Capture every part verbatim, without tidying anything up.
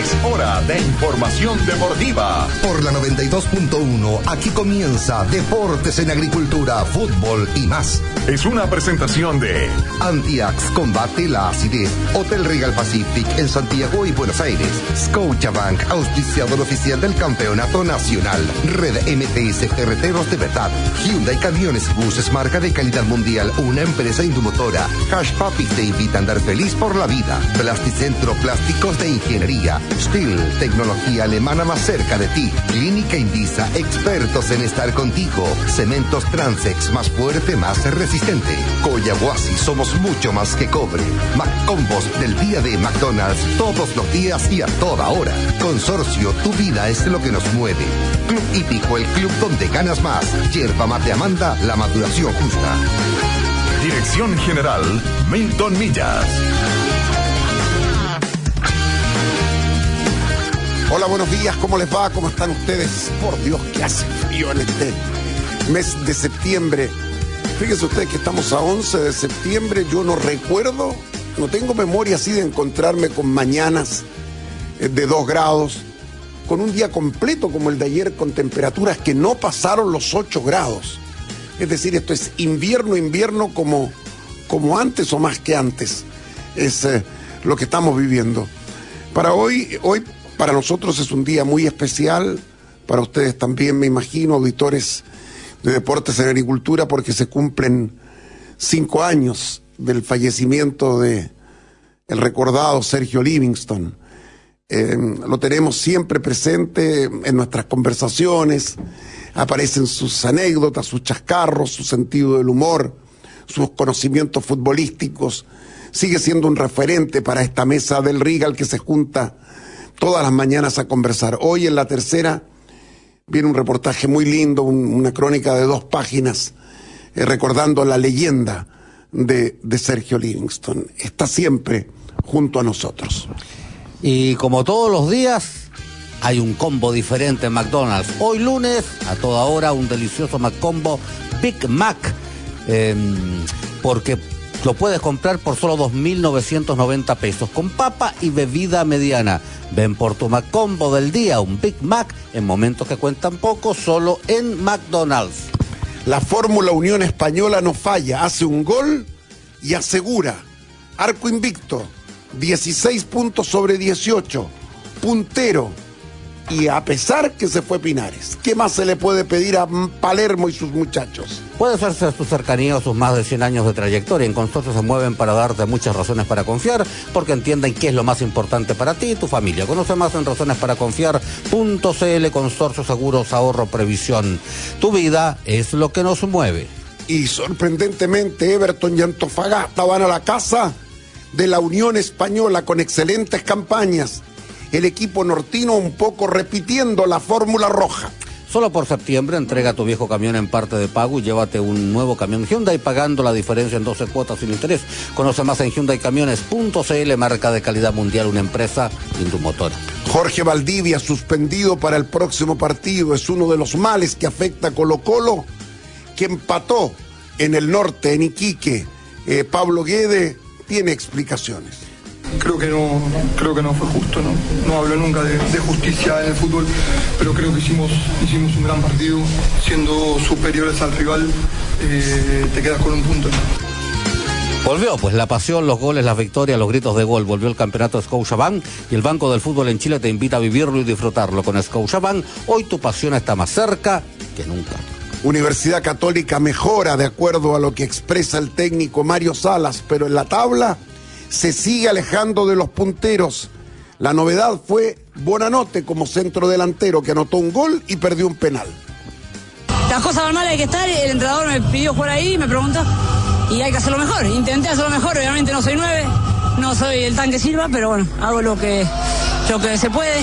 Es hora de información deportiva. Por la noventa y dos punto uno, aquí comienza Deportes en Agricultura, Fútbol y más. Es una presentación de Antiax, combate la acidez. Hotel Regal Pacific en Santiago y Buenos Aires. Scotiabank, auspiciador oficial del Campeonato Nacional. Red M T S Ferreteros de Verdad. Hyundai Camiones y Buses, marca de calidad mundial, una empresa indumotora. Hash Papi te invita a andar feliz por la vida. Plasticentro Plásticos de Ingeniería. Stihl, tecnología alemana más cerca de ti. Clínica Indisa, expertos en estar contigo. Cementos Transex, más fuerte, más resistente. Coyahuasi, somos mucho más que cobre. McCombos del día de McDonald's, todos los días y a toda hora. Consorcio, tu vida es lo que nos mueve. Club Hípico, el club donde ganas más. Yerba Mate Amanda, la maduración justa. Dirección General Milton Millas. Hola, buenos días, ¿cómo les va? ¿Cómo están ustedes? Por Dios, que hace frío en este mes de septiembre. Fíjense ustedes que estamos a once de septiembre, yo no recuerdo, no tengo memoria así de encontrarme con mañanas de dos grados, con un día completo como el de ayer, con temperaturas que no pasaron los ocho grados. Es decir, esto es invierno, invierno como, como antes o más que antes. Es eh, lo que estamos viviendo. Para hoy, hoy para nosotros es un día muy especial, para ustedes también, me imagino, auditores de Deportes en Agricultura, porque se cumplen cinco años del fallecimiento de el recordado Sergio Livingston. Eh, lo tenemos siempre presente en nuestras conversaciones, aparecen sus anécdotas, sus chascarros, su sentido del humor, sus conocimientos futbolísticos. Sigue siendo un referente para esta mesa del Regal que se junta todas las mañanas a conversar. Hoy en la tercera viene un reportaje muy lindo, un, una crónica de dos páginas, eh, recordando la leyenda de, de Sergio Livingston. Está siempre junto a nosotros. Y como todos los días, hay un combo diferente en McDonald's. Hoy lunes, a toda hora, un delicioso McCombo Big Mac, eh, porque lo puedes comprar por solo dos mil novecientos noventa pesos, con papa y bebida mediana. Ven por tu McCombo del día, un Big Mac, en momentos que cuentan poco, solo en McDonald's. La fórmula Unión Española no falla, hace un gol y asegura. Arco invicto, dieciséis puntos sobre dieciocho, puntero. Y a pesar que se fue Pinares, ¿qué más se le puede pedir a Palermo y sus muchachos? Puede ser su cercanía o sus más de cien años de trayectoria. En Consorcio se mueven para darte muchas razones para confiar, porque entienden qué es lo más importante para ti y tu familia. Conoce más en razones para confiar punto c l. Consorcio Seguros, Ahorro, Previsión. Tu vida es lo que nos mueve. Y sorprendentemente Everton y Antofagasta van a la casa de la Unión Española con excelentes campañas. El equipo nortino un poco repitiendo la fórmula roja. Solo por septiembre entrega tu viejo camión en parte de pago y llévate un nuevo camión Hyundai pagando la diferencia en doce cuotas sin interés. Conoce más en hyundai camiones punto c l, marca de calidad mundial, una empresa Indumotora. Jorge Valdivia suspendido para el próximo partido. Es uno de los males que afecta a Colo-Colo, que empató en el norte, en Iquique. Eh, Pablo Guede tiene explicaciones. Creo que no, creo que no fue justo, no, no hablo nunca de, de justicia en el fútbol, pero creo que hicimos, hicimos un gran partido, siendo superiores al rival, eh, te quedas con un punto. Volvió, pues, la pasión, los goles, las victorias, los gritos de gol. Volvió el campeonato Scotiabank y el Banco del Fútbol en Chile te invita a vivirlo y disfrutarlo. Con Scotiabank, hoy tu pasión está más cerca que nunca. Universidad Católica mejora de acuerdo a lo que expresa el técnico Mario Salas, pero en la tabla se sigue alejando de los punteros. La novedad fue Bonanote como centro delantero, que anotó un gol y perdió un penal. Las cosas van mal, hay que estar, el entrenador me pidió jugar ahí, me preguntó, y hay que hacerlo mejor. Intenté hacerlo mejor, obviamente no soy nueve, no soy el Tanque Silva, pero bueno, hago lo que, lo que se puede.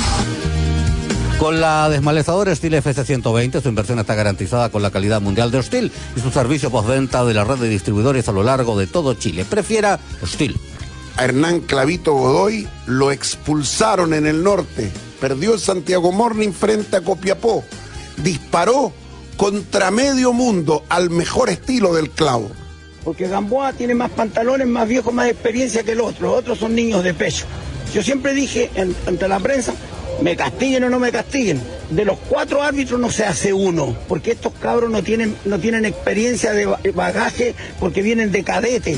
Con la desmalezadora Stihl F C ciento veinte, su inversión está garantizada con la calidad mundial de Stihl y su servicio postventa de la red de distribuidores a lo largo de todo Chile. Prefiera Stihl. A Hernán Clavito Godoy lo expulsaron en el norte, perdió el Santiago Morning frente a Copiapó, disparó contra medio mundo al mejor estilo del Clavo. Porque Gamboa tiene más pantalones, más viejos, más experiencia que el otro, los otros son niños de pecho. Yo siempre dije en, ante la prensa, me castiguen o no me castiguen, de los cuatro árbitros no se hace uno, porque estos cabros no tienen, no tienen experiencia de bagaje, porque vienen de cadete.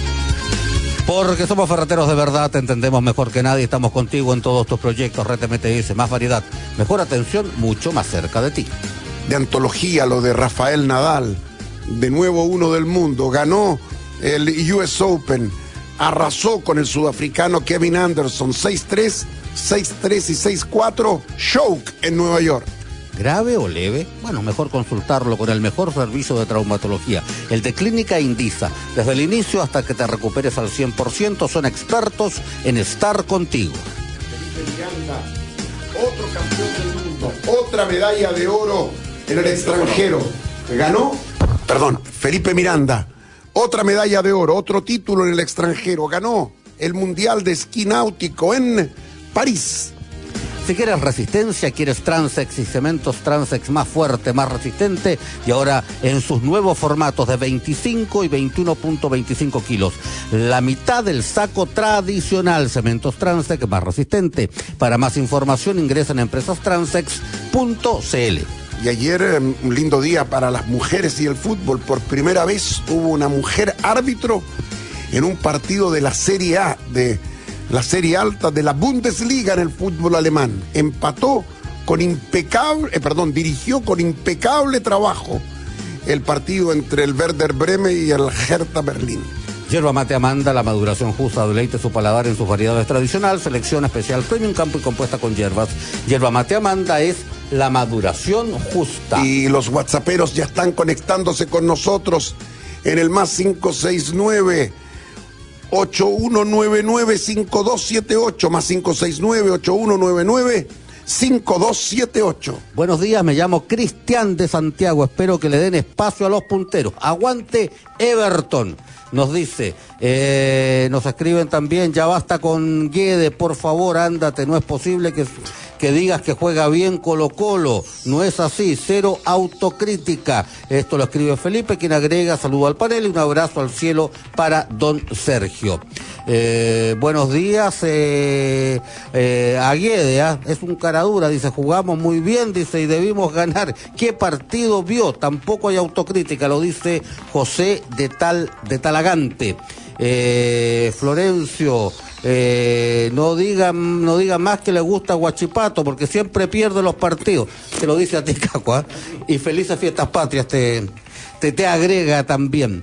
Porque somos ferreteros de verdad, te entendemos mejor que nadie, estamos contigo en todos tus proyectos. Red M T S, más variedad, mejor atención, mucho más cerca de ti. De antología lo de Rafael Nadal, de nuevo uno del mundo, ganó el U S Open, arrasó con el sudafricano Kevin Anderson, seis tres, seis tres y seis cuatro, choke en Nueva York. ¿Grave o leve? Bueno, mejor consultarlo con el mejor servicio de traumatología, el de Clínica Indisa. Desde el inicio hasta que te recuperes al cien por ciento, son expertos en estar contigo. Felipe Miranda, otro campeón del mundo, otra medalla de oro en el extranjero. Ganó, perdón, Felipe Miranda, otra medalla de oro, otro título en el extranjero. Ganó el Mundial de Esquí Náutico en París. Si quieres resistencia, quieres Transex y cementos Transex más fuerte, más resistente, y ahora en sus nuevos formatos de veinticinco y veintiuno punto veinticinco kilos. La mitad del saco tradicional, cementos Transex más resistente. Para más información ingresen a empresas transex punto c l. Y ayer, un lindo día para las mujeres y el fútbol. Por primera vez hubo una mujer árbitro en un partido de la Serie A, de la serie alta de la Bundesliga en el fútbol alemán. Empató con impecable, eh, perdón, dirigió con impecable trabajo el partido entre el Werder Bremen y el Hertha Berlín. Yerba Mate Amanda, la maduración justa, deleite su paladar en sus variedades tradicional, selección especial Premium Campo y compuesta con hierbas. Yerba Mate Amanda es la maduración justa. Y los whatsapperos ya están conectándose con nosotros en el más cinco seis nueve, ocho uno nueve nueve, cinco dos siete ocho, más cinco seis nueve, ocho uno nueve nueve, cinco dos siete ocho. Buenos días, me llamo Cristian de Santiago, espero que le den espacio a los punteros. Aguante Everton, nos dice. Eh, nos escriben también, ya basta con Guede, por favor, ándate, no es posible que, que digas que juega bien Colo Colo, no es así, cero autocrítica. Esto lo escribe Felipe, quien agrega, saludo al panel y un abrazo al cielo para don Sergio. Eh, buenos días, eh, eh, a Guede, ¿eh? Es un cara dura, dice, jugamos muy bien, dice, y debimos ganar. ¿Qué partido vio? Tampoco hay autocrítica, lo dice José de Tal, de Talagante. Eh, Florencio, eh, no digan no diga más que le gusta Guachipato, porque siempre pierde los partidos. Te lo dice a ti, Caco, ¿eh? Y felices fiestas patrias te, te, te agrega también.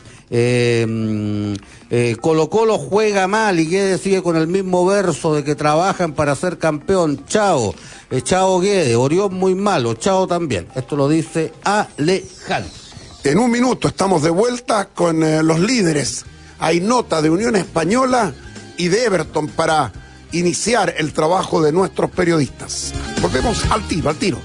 Eh, eh, Colo Colo juega mal y Guede sigue con el mismo verso de que trabajan para ser campeón. Chao, eh, chao Guede, Orión muy malo, chao también. Esto lo dice Alejandro. En un minuto estamos de vuelta con eh, los líderes. Hay nota de Unión Española y de Everton para iniciar el trabajo de nuestros periodistas. Volvemos al tiro, al tiro.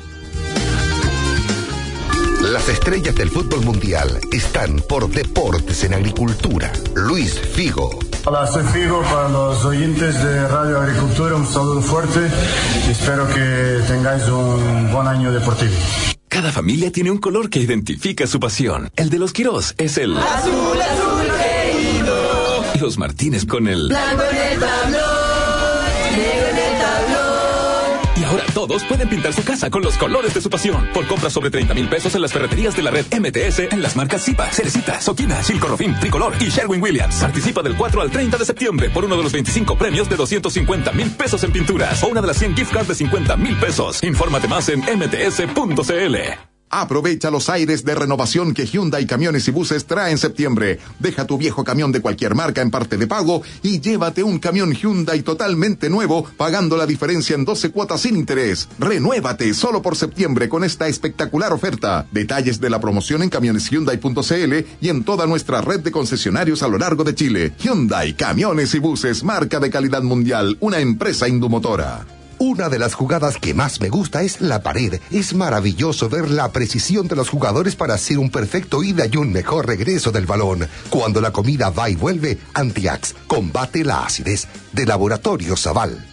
Las estrellas del fútbol mundial están por Deportes en Agricultura. Luis Figo. Hola, soy Figo. Para los oyentes de Radio Agricultura, un saludo fuerte y espero que tengáis un buen año deportivo. Cada familia tiene un color que identifica su pasión. El de los Quirós es el azul, azul querido. Los Martínez con el blanco en el tablón, negro en el tablón. Y ahora todos pueden pintar su casa con los colores de su pasión. Por compras sobre treinta mil pesos en las ferreterías de la red M T S, en las marcas Zipa, Cerecita, Soquina, Silco Rofin, Tricolor y Sherwin-Williams. Participa del cuatro al treinta de septiembre por uno de los veinticinco premios de doscientos cincuenta mil pesos en pinturas o una de las cien gift cards de cincuenta mil pesos. Infórmate más en m t s punto c l. Aprovecha los aires de renovación que Hyundai Camiones y Buses trae en septiembre. Deja tu viejo camión de cualquier marca en parte de pago y llévate un camión Hyundai totalmente nuevo, pagando la diferencia en doce cuotas sin interés. Renuévate solo por septiembre con esta espectacular oferta. Detalles de la promoción en camiones hyundai punto c l y en toda nuestra red de concesionarios a lo largo de Chile. Hyundai Camiones y Buses, marca de calidad mundial, una empresa indumotora. Una de las jugadas que más me gusta es la pared. Es maravilloso ver la precisión de los jugadores para hacer un perfecto ida y un mejor regreso del balón. Cuando la comida va y vuelve, Antiax combate la acidez. De Laboratorio Zaval.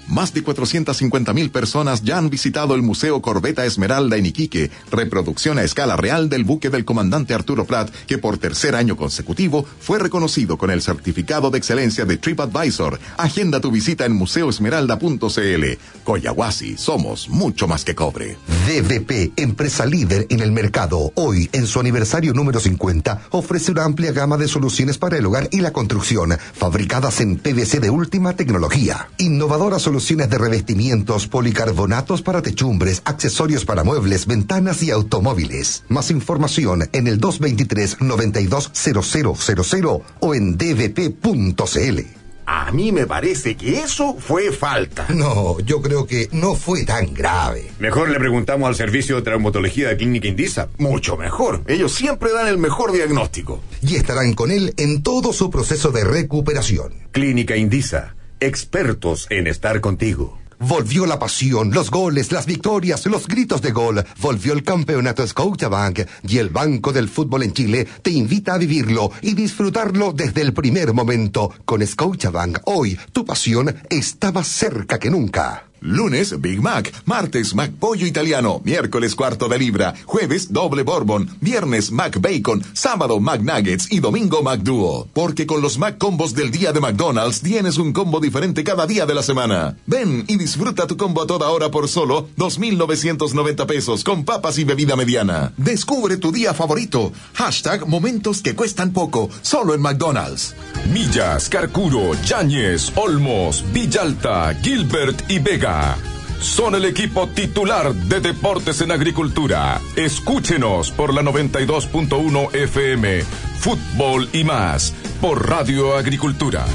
Más de cuatrocientas cincuenta mil personas ya han visitado el Museo Corbeta Esmeralda en Iquique, reproducción a escala real del buque del comandante Arturo Prat, que por tercer año consecutivo fue reconocido con el certificado de excelencia de TripAdvisor. Agenda tu visita en museo esmeralda punto c l. Coyahuasi, somos mucho más que cobre. D V P, empresa líder en el mercado, hoy en su aniversario número cincuenta, ofrece una amplia gama de soluciones para el hogar y la construcción, fabricadas en P V C de última tecnología. Innovadoras soluciones de revestimientos, policarbonatos para techumbres, accesorios para muebles, ventanas y automóviles. Más información en el dos veintitrés, noventa y dos, cero cero cero cero o en d v p punto c l. A mí me parece que eso fue falta. No, yo creo que no fue tan grave. Mejor le preguntamos al servicio de traumatología de Clínica Indisa. Mucho mejor. Ellos siempre dan el mejor diagnóstico. Y estarán con él en todo su proceso de recuperación. Clínica Indisa, expertos en estar contigo. Volvió la pasión, los goles, las victorias, los gritos de gol. Volvió el campeonato Scotiabank y el Banco del Fútbol en Chile te invita a vivirlo y disfrutarlo desde el primer momento. Con Scotiabank, hoy tu pasión está más cerca que nunca. Lunes, Big Mac. Martes, Mac Pollo Italiano. Miércoles, cuarto de libra. Jueves, doble Bourbon. Viernes, Mac Bacon. Sábado, Mac Nuggets. Y domingo, Mac Duo. Porque con los Mac Combos del día de McDonald's tienes un combo diferente cada día de la semana. Ven y disfruta tu combo a toda hora por solo dos mil novecientos noventa pesos con papas y bebida mediana. Descubre tu día favorito. Hashtag momentos que cuestan poco. Solo en McDonald's. Millas, Carcuro, Yáñez, Olmos, Villalta, Gilbert y Vega son el equipo titular de Deportes en Agricultura. Escúchenos por la noventa y dos punto uno F M, Fútbol y más, por Radio Agricultura.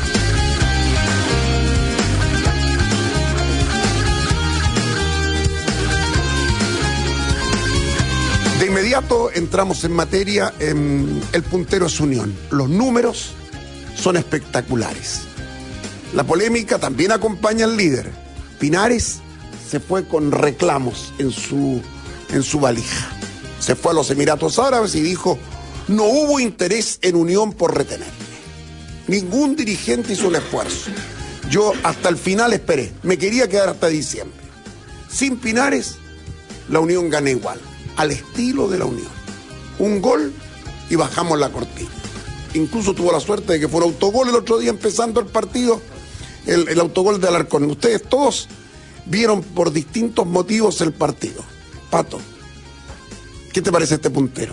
De inmediato entramos en materia. En el puntero es Unión. Los números son espectaculares. La polémica también acompaña al líder. Pinares se fue con reclamos en su, en su valija. Se fue a los Emiratos Árabes y dijo: no hubo interés en Unión por retenerme. Ningún dirigente hizo un esfuerzo. Yo hasta el final esperé. Me quería quedar hasta diciembre. Sin Pinares, la Unión gana igual. Al estilo de la Unión. Un gol y bajamos la cortina. Incluso tuvo la suerte de que fuera autogol el otro día empezando el partido. El, el autogol de Alarcón. Ustedes todos vieron por distintos motivos el partido. Pato, ¿qué te parece este puntero?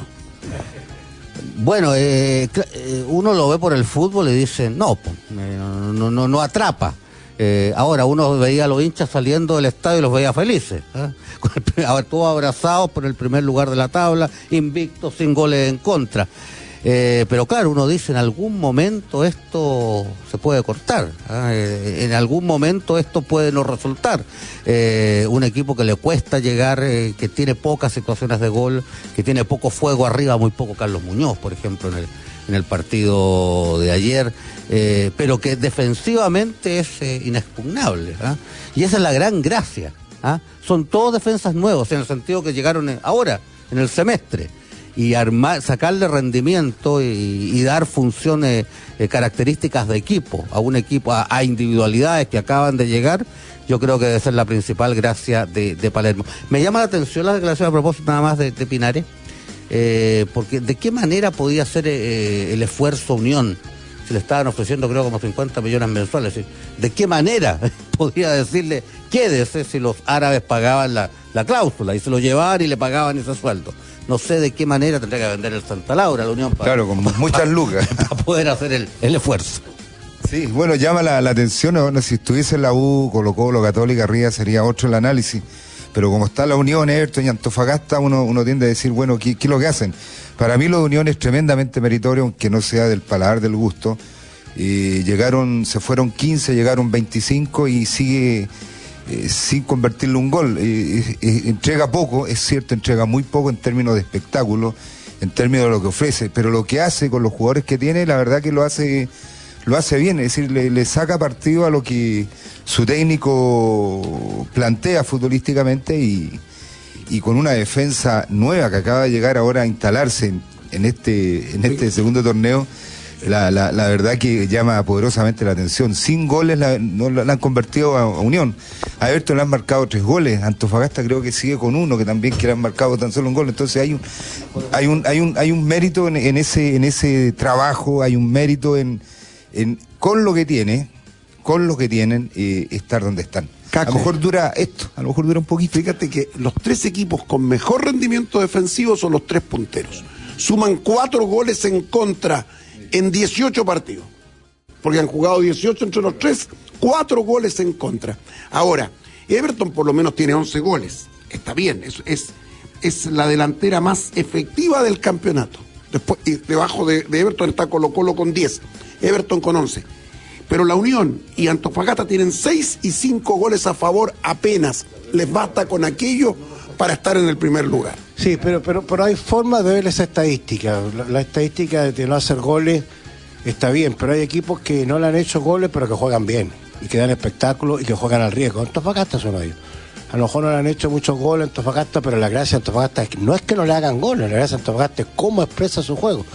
Bueno, eh, uno lo ve por el fútbol y dice, no, no, no, no atrapa. Eh, ahora, uno veía a los hinchas saliendo del estadio y los veía felices. ¿eh? Ahora, todos abrazados por el primer lugar de la tabla, invictos, sin goles en contra. Eh, pero claro, uno dice, en algún momento esto se puede cortar, ¿eh? En algún momento esto puede no resultar. Eh, un equipo que le cuesta llegar, eh, que tiene pocas situaciones de gol, que tiene poco fuego arriba, muy poco Carlos Muñoz, por ejemplo, en el, en el partido de ayer, eh, pero que defensivamente es eh, inexpugnable. ¿eh? Y esa es la gran gracia. ¿eh? Son todos defensas nuevos, en el sentido que llegaron ahora, en el semestre. Y armar, sacarle rendimiento y, y dar funciones, eh, características de equipo, a un equipo, a, a individualidades que acaban de llegar, yo creo que debe ser la principal gracia de, de Palermo. Me llama la atención la declaración a propósito nada más de, de Pinares, eh, porque de qué manera podía hacer eh, el esfuerzo Unión, si le estaban ofreciendo creo como cincuenta millones mensuales, ¿de qué manera podía decirle quédese si los árabes pagaban la, la cláusula y se lo llevaban y le pagaban ese sueldo? No sé de qué manera tendría que vender el Santa Laura la Unión para, claro, con muchas lucas para poder hacer el, el esfuerzo. Sí, bueno, llama la, la atención, bueno, si estuviese en la U, Colo Colo, Católica arriba sería otro el análisis, pero como está la Unión, Everton y Antofagasta, uno, uno tiende a decir, bueno, ¿qué, ¿qué es lo que hacen? Para mí lo de Unión es tremendamente meritorio, aunque no sea del paladar del gusto. Eh, llegaron, se fueron quince, llegaron veinticinco y sigue... Eh, sin convertirle un gol, eh, eh, entrega poco, es cierto, entrega muy poco en términos de espectáculo, en términos de lo que ofrece, pero lo que hace con los jugadores que tiene, la verdad que lo hace lo hace bien, es decir, le, le saca partido a lo que su técnico plantea futbolísticamente y, y con una defensa nueva que acaba de llegar ahora a instalarse en, en este en este segundo torneo, La, la, la verdad que llama poderosamente la atención. Sin goles la, no la, la han convertido a, a Unión. A Everton le han marcado tres goles. Antofagasta creo que sigue con uno, que también que le han marcado tan solo un gol. Entonces hay un hay un hay un hay un mérito en, en ese en ese trabajo, hay un mérito en, en con lo que tiene, con lo que tienen eh, estar donde están. Caco. A lo mejor dura esto, a lo mejor dura un poquito. Fíjate que los tres equipos con mejor rendimiento defensivo son los tres punteros. Suman cuatro goles en contra en dieciocho partidos, porque han jugado dieciocho entre los tres, cuatro goles en contra. Ahora, Everton por lo menos tiene once goles, está bien, es, es, es la delantera más efectiva del campeonato. Después, y debajo de, de Everton está Colo Colo con diez, Everton con once. Pero la Unión y Antofagasta tienen seis y cinco goles a favor apenas, les basta con aquello para estar en el primer lugar. Sí, pero pero pero hay formas de ver esa estadística. La, la estadística de no hacer goles está bien, pero hay equipos que no le han hecho goles, pero que juegan bien y que dan espectáculo y que juegan al riesgo. Antofagasta son ellos. A lo mejor no le han hecho muchos goles a Antofagasta, pero la gracia de Antofagasta es que no es que no le hagan goles, la gracia de Antofagasta es cómo expresa su juego.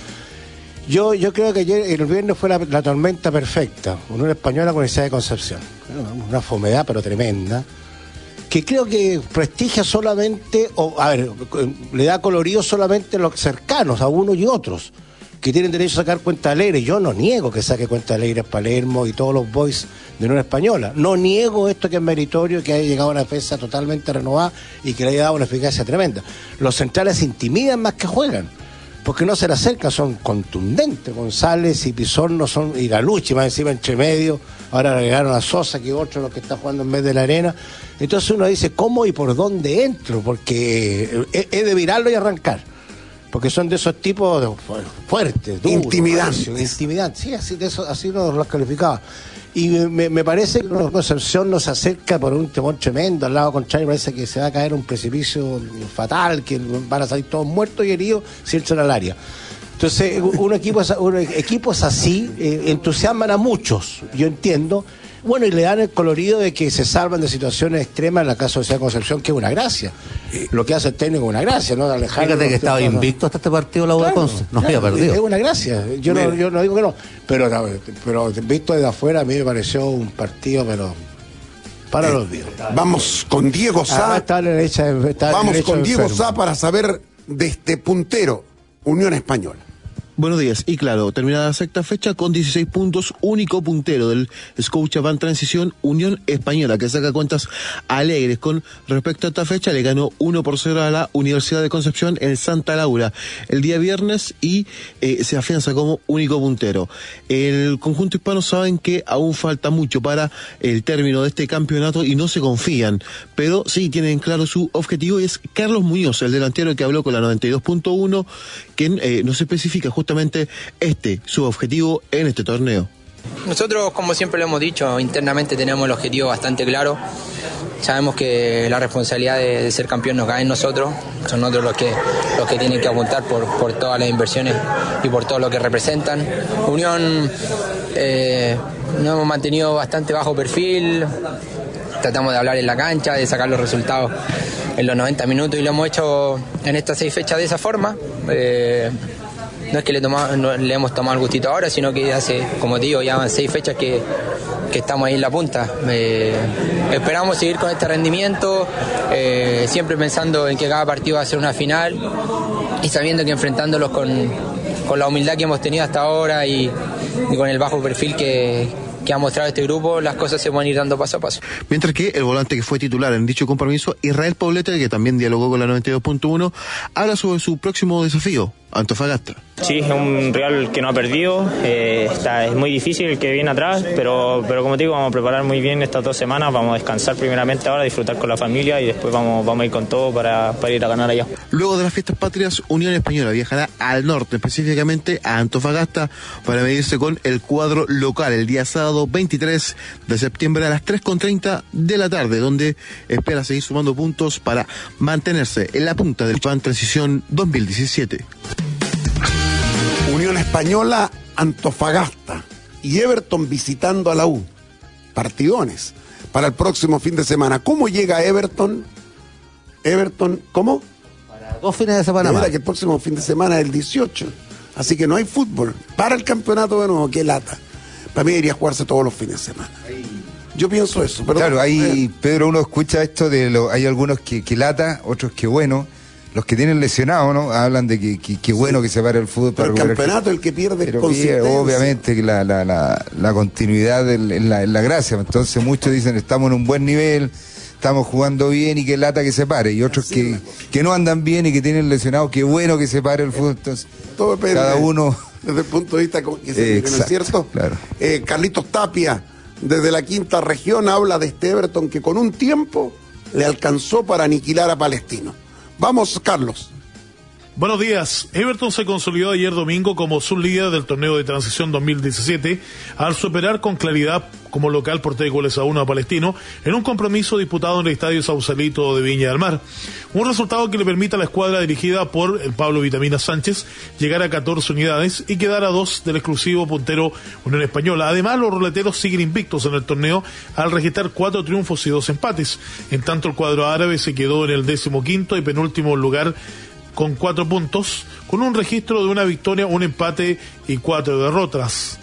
Yo yo creo que ayer, el viernes fue la, la tormenta perfecta. Unión Española con Universidad de Concepción. Una fomedad, pero tremenda, que creo que prestigia solamente, o a ver, le da colorido solamente a los cercanos, a unos y otros, que tienen derecho a sacar cuenta alegre. Yo no niego que saque cuenta alegre Palermo y todos los boys de Unión Española. No niego esto que es meritorio, que haya llegado a una defensa totalmente renovada y que le haya dado una eficacia tremenda. Los centrales intimidan más que juegan, porque no se le acercan, son contundentes. González y Pizorno son, y Galucci más encima entre medio. Ahora agregaron a Sosa, que otro los que está jugando en vez de la Arena. Entonces uno dice, ¿cómo y por dónde entro? Porque he de virarlo y arrancar. Porque son de esos tipos de fuertes, duros. Intimidantes. Intimidantes, sí, así, de eso, así nos los calificaba. Y me, me parece que la Concepción nos acerca por un temor tremendo. Al lado contrario parece que se va a caer un precipicio fatal, que van a salir todos muertos y heridos si entran al área. Entonces, un equipo, un equipos así eh, entusiasman a muchos, yo entiendo. Bueno, y le dan el colorido de que se salvan de situaciones extremas, en el caso de Universidad de Concepción, que es una gracia. Lo que hace el técnico es una gracia, ¿no? Alejar. Fíjate que estaba invicto hasta este partido la U de Conce, no había perdido. Es una gracia, yo no, yo no digo que no, pero, pero visto desde afuera a mí me pareció un partido, pero para eh, los días. Vamos con Diego Sá. Ah, está en la derecha, está vamos en con Diego enfermo. Sá para saber de este puntero, Unión Española. Buenos días, y claro, terminada la sexta fecha con dieciséis puntos, único puntero del Scotiabank Transición, Unión Española, que saca cuentas alegres con respecto a esta fecha. Le ganó uno por cero a la Universidad de Concepción en Santa Laura el día viernes y eh, se afianza como único puntero. El conjunto hispano saben que aún falta mucho para el término de este campeonato y no se confían, pero sí tienen claro su objetivo, y es Carlos Muñoz, el delantero que habló con la noventa y dos punto uno, quien eh, nos especifica justamente este, su objetivo en este torneo. Nosotros, como siempre lo hemos dicho, internamente tenemos el objetivo bastante claro. Sabemos que la responsabilidad de, de ser campeón nos cae en nosotros. Son nosotros los que, los que tienen que apuntar por, por todas las inversiones y por todo lo que representan. Unión eh, nos hemos mantenido bastante bajo perfil. Tratamos de hablar en la cancha, de sacar los resultados en los noventa minutos, y lo hemos hecho en estas seis fechas de esa forma. Eh, no es que le, tomamos, no, le hemos tomado el gustito ahora, sino que hace, como te digo, ya van seis fechas que, que estamos ahí en la punta. Eh, esperamos seguir con este rendimiento, eh, siempre pensando en que cada partido va a ser una final y sabiendo que enfrentándolos con, con la humildad que hemos tenido hasta ahora y, y con el bajo perfil que... que ha mostrado este grupo, las cosas se van a ir dando paso a paso. Mientras que el volante que fue titular en dicho compromiso, Israel Poblete, que también dialogó con la noventa y dos punto uno, habla sobre su próximo desafío, Antofagasta. Sí, es un rival que no ha perdido, eh, está, es muy difícil el que viene atrás, pero, pero como te digo, vamos a preparar muy bien estas dos semanas, vamos a descansar primeramente ahora, disfrutar con la familia y después vamos, vamos a ir con todo para, para ir a ganar allá. Luego de las fiestas patrias, Unión Española viajará al norte, específicamente a Antofagasta, para medirse con el cuadro local el día sábado veintitrés de septiembre a las tres con treinta de la tarde, donde espera seguir sumando puntos para mantenerse en la punta del Pan Transición dos mil diecisiete. Unión Española, Antofagasta y Everton visitando a la U. Partidones para el próximo fin de semana. ¿Cómo llega Everton? Everton, ¿cómo? Para dos fines de semana más. Que el próximo fin de semana es el dieciocho. Así que no hay fútbol. Para el campeonato de nuevo, qué lata. Para mí debería jugarse todos los fines de semana. Yo pienso eso. Perdón. Claro, ahí, eh. Pedro, uno escucha esto de lo, hay algunos que, que lata, otros que bueno. Los que tienen lesionados, ¿no? Hablan de que, que, que bueno sí. que se pare el fútbol para Pero el campeonato el que pierde pero consistencia. Obviamente que la, la, la, la continuidad es la, la gracia. Entonces muchos dicen estamos en un buen nivel, estamos jugando bien y que lata que se pare. Y otros que, que no andan bien y que tienen lesionados, qué bueno que se pare el fútbol. Entonces, todo depende. Cada uno... Desde el punto de vista que se eh, ¿no es cierto? Claro. Eh, Carlitos Tapia, desde la quinta región, habla de este Everton que con un tiempo le alcanzó para aniquilar a Palestino. Vamos, Carlos. Buenos días. Everton se consolidó ayer domingo como sublíder del torneo de transición dos mil diecisiete al superar con claridad como local por tres goles a uno a Palestino en un compromiso disputado en el Estadio Sausalito de Viña del Mar. Un resultado que le permite a la escuadra dirigida por el Pablo Vitamina Sánchez llegar a catorce unidades y quedar a dos del exclusivo puntero Unión Española. Además, los roleteros siguen invictos en el torneo al registrar cuatro triunfos y dos empates. En tanto, el cuadro árabe se quedó en el decimoquinto y penúltimo lugar con cuatro puntos, con un registro de una victoria, un empate y cuatro derrotas.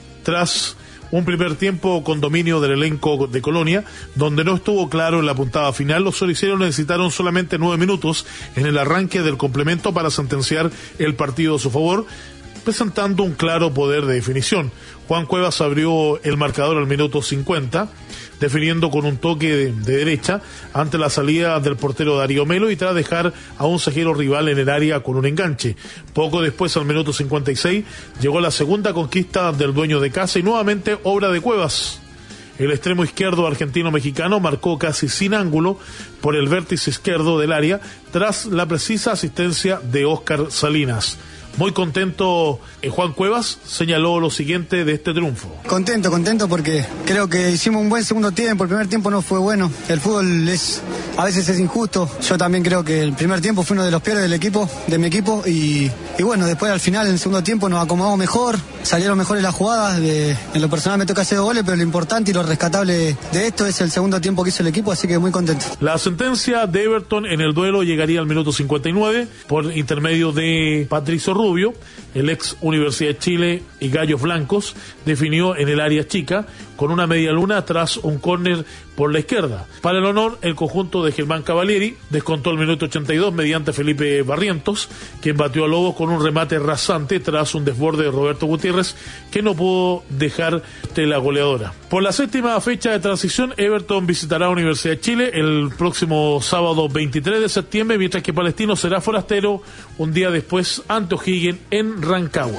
Tras un primer tiempo con dominio del elenco de Colonia, donde no estuvo claro en la puntada final, los solicitos necesitaron solamente nueve minutos en el arranque del complemento para sentenciar el partido a su favor, presentando un claro poder de definición. Juan Cuevas abrió el marcador al minuto cincuenta, definiendo con un toque de, de derecha ante la salida del portero Darío Melo y tras dejar a un zaguero rival en el área con un enganche. Poco después, al minuto cincuenta y seis, llegó la segunda conquista del dueño de casa y nuevamente obra de Cuevas. El extremo izquierdo argentino-mexicano marcó casi sin ángulo por el vértice izquierdo del área tras la precisa asistencia de Óscar Salinas. Muy contento, eh, Juan Cuevas señaló lo siguiente de este triunfo. Contento, contento porque creo que hicimos un buen segundo tiempo. El primer tiempo no fue bueno. El fútbol es a veces es injusto. Yo también creo que el primer tiempo fue uno de los peores del equipo, de mi equipo. Y, y bueno, después al final, en el segundo tiempo, nos acomodamos mejor. Salieron mejores las jugadas. De, en lo personal me toca hacer dos goles, pero lo importante y lo rescatable de esto es el segundo tiempo que hizo el equipo, así que muy contento. La sentencia de Everton en el duelo llegaría al minuto cincuenta y nueve por intermedio de Patricio Rubio. El ex Universidad de Chile y Gallos Blancos definió en el área chica con una media luna tras un córner por la izquierda. Para el honor, el conjunto de Germán Cavalieri descontó el minuto ochenta y dos mediante Felipe Barrientos, quien batió a Lobos con un remate rasante tras un desborde de Roberto Gutiérrez, que no pudo dejar de la goleadora. Por la séptima fecha de transición, Everton visitará a Universidad de Chile el próximo sábado veintitrés de septiembre, mientras que Palestino será forastero un día después ante O'Higgins en Rancagua.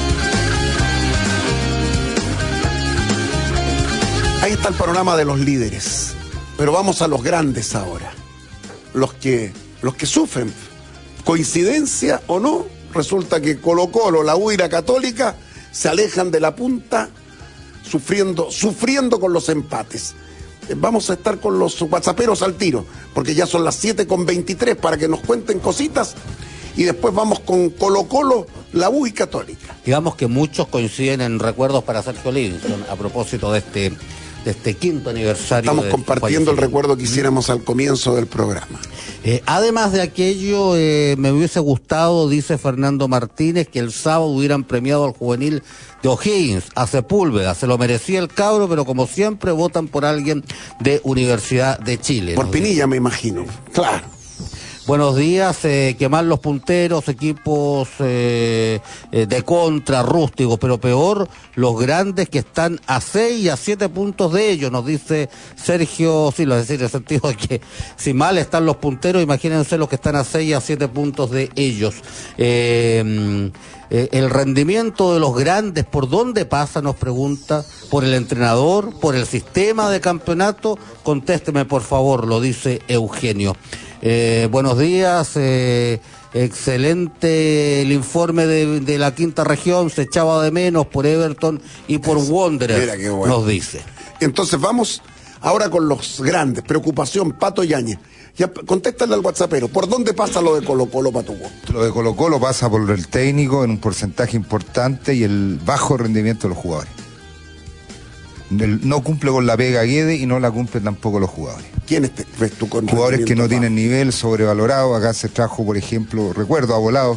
Ahí está el panorama de los líderes, pero vamos a los grandes ahora, los que, los que sufren. Coincidencia o no, resulta que Colo-Colo, la U y la Católica se alejan de la punta sufriendo, sufriendo con los empates. Vamos a estar con los whatsapperos al tiro, porque ya son las siete con veintitrés para que nos cuenten cositas, y después vamos con Colo-Colo, la U y Católica. Digamos que muchos coinciden en recuerdos para Sergio Livingston a propósito de este de este quinto aniversario. Estamos compartiendo el recuerdo que hiciéramos al comienzo del programa. Eh, además de aquello, eh, me hubiese gustado, dice Fernando Martínez, que el sábado hubieran premiado al juvenil de O'Higgins, a Sepúlveda. Se lo merecía el cabro, pero como siempre votan por alguien de Universidad de Chile. Por Pinilla, me imagino. Claro. Buenos días, eh, quemar los punteros, equipos eh, eh, de contra, rústicos, pero peor, los grandes que están a seis y a siete puntos de ellos, nos dice Sergio Silva, es decir, en el sentido de que si mal están los punteros, imagínense los que están a seis y a siete puntos de ellos. Eh, eh, el rendimiento de los grandes, ¿por dónde pasa? Nos pregunta, ¿por el entrenador, por el sistema de campeonato? Contésteme, por favor, lo dice Eugenio. Eh, buenos días, eh, excelente el informe de, de la quinta región, se echaba de menos por Everton y por Wanderers, Mira qué bueno. Nos dice. Entonces vamos ahora con los grandes, preocupación, Pato Yáñez. Ya, contéstale al whatsappero, ¿por dónde pasa lo de Colo-Colo, Pato? Lo de Colo-Colo pasa por el técnico en un porcentaje importante y el bajo rendimiento de los jugadores. El, no cumple con la pega Guede y no la cumple tampoco los jugadores. ¿Quiénes te ves tú con jugadores que no tienen nivel, sobrevalorados? Acá se trajo, por ejemplo, recuerdo a Volado,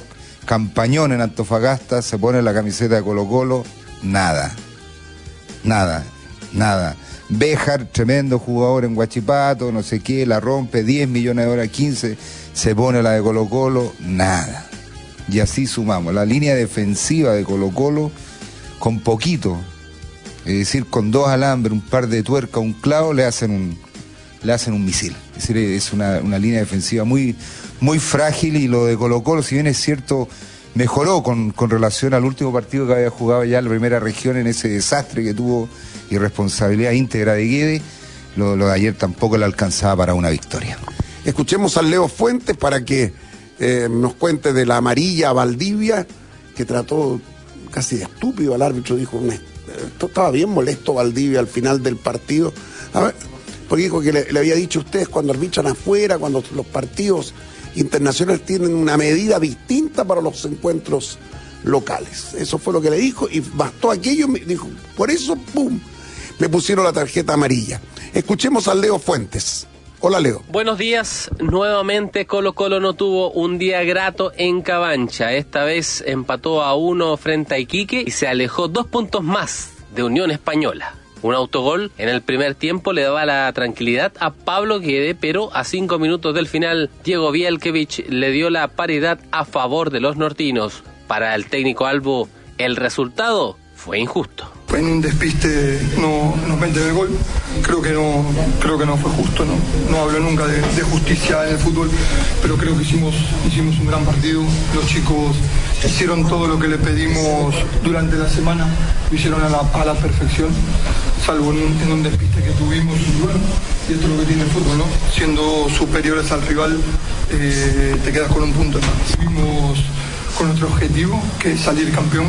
Campañón en Antofagasta, se pone la camiseta de Colo-Colo, nada, nada, nada. Béjar, tremendo jugador en Huachipato, no sé qué, la rompe, diez millones de horas, quince, se pone la de Colo-Colo, nada. Y así sumamos, la línea defensiva de Colo-Colo con poquito, es decir, con dos alambres, un par de tuercas, un clavo, le hacen un, le hacen un misil. Es decir, es una, una línea defensiva muy, muy frágil, y lo de Colo-Colo, si bien es cierto, mejoró con, con relación al último partido que había jugado ya en la primera región, en ese desastre que tuvo y responsabilidad íntegra de Guede, lo, lo de ayer tampoco le alcanzaba para una victoria. Escuchemos a Leo Fuentes para que eh, nos cuente de la amarilla a Valdivia, que trató casi de estúpido al árbitro, dijo, esto estaba bien molesto Valdivia al final del partido. A ver, porque dijo que le, le había dicho a ustedes, cuando arbitran afuera, cuando los partidos internacionales tienen una medida distinta para los encuentros locales. Eso fue lo que le dijo, y bastó aquello, me dijo, por eso, ¡pum!, me pusieron la tarjeta amarilla. Escuchemos a Leo Fuentes. Hola, Leo. Buenos días. Nuevamente Colo Colo no tuvo un día grato en Cabancha. Esta vez empató a uno frente a Iquique y se alejó dos puntos más de Unión Española. Un autogol en el primer tiempo le daba la tranquilidad a Pablo Guede, pero a cinco minutos del final, Diego Bielkiewicz le dio la paridad a favor de los nortinos. Para el técnico albo, el resultado fue injusto. En un despiste no, nos meten el gol. Creo que no, creo que no fue justo. No, no hablo nunca de, de justicia en el fútbol, pero creo que hicimos, hicimos un gran partido. Los chicos hicieron todo lo que le pedimos durante la semana, lo hicieron a la, a la perfección, salvo en un, en un despiste que tuvimos. Y esto es lo que tiene el fútbol, ¿no? Siendo superiores al rival, eh, te quedas con un punto más. Seguimos con nuestro objetivo, que es salir campeón.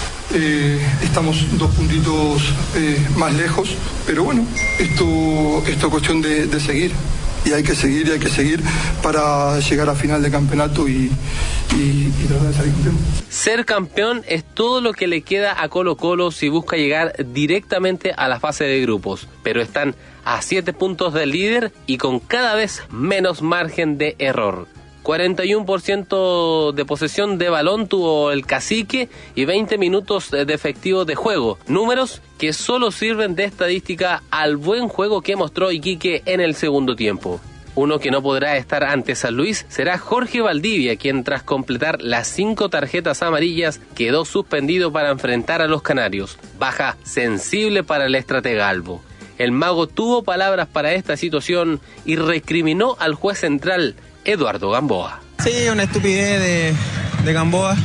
Eh, estamos dos puntitos eh, más lejos, pero bueno, esto, esto es cuestión de, de seguir, y hay que seguir y hay que seguir para llegar a final de campeonato y, y, y tratar de salir campeón. Ser campeón es todo lo que le queda a Colo Colo si busca llegar directamente a la fase de grupos, pero están a siete puntos del líder y con cada vez menos margen de error. cuarenta y uno por ciento de posesión de balón tuvo el Cacique y veinte minutos de efectivo de juego. Números que solo sirven de estadística al buen juego que mostró Iquique en el segundo tiempo. Uno que no podrá estar ante San Luis será Jorge Valdivia, quien tras completar las cinco tarjetas amarillas quedó suspendido para enfrentar a los canarios. Baja sensible para el estratega albo. El mago tuvo palabras para esta situación y recriminó al juez central Eduardo Gamboa. Sí, una estupidez de, de Gamboa.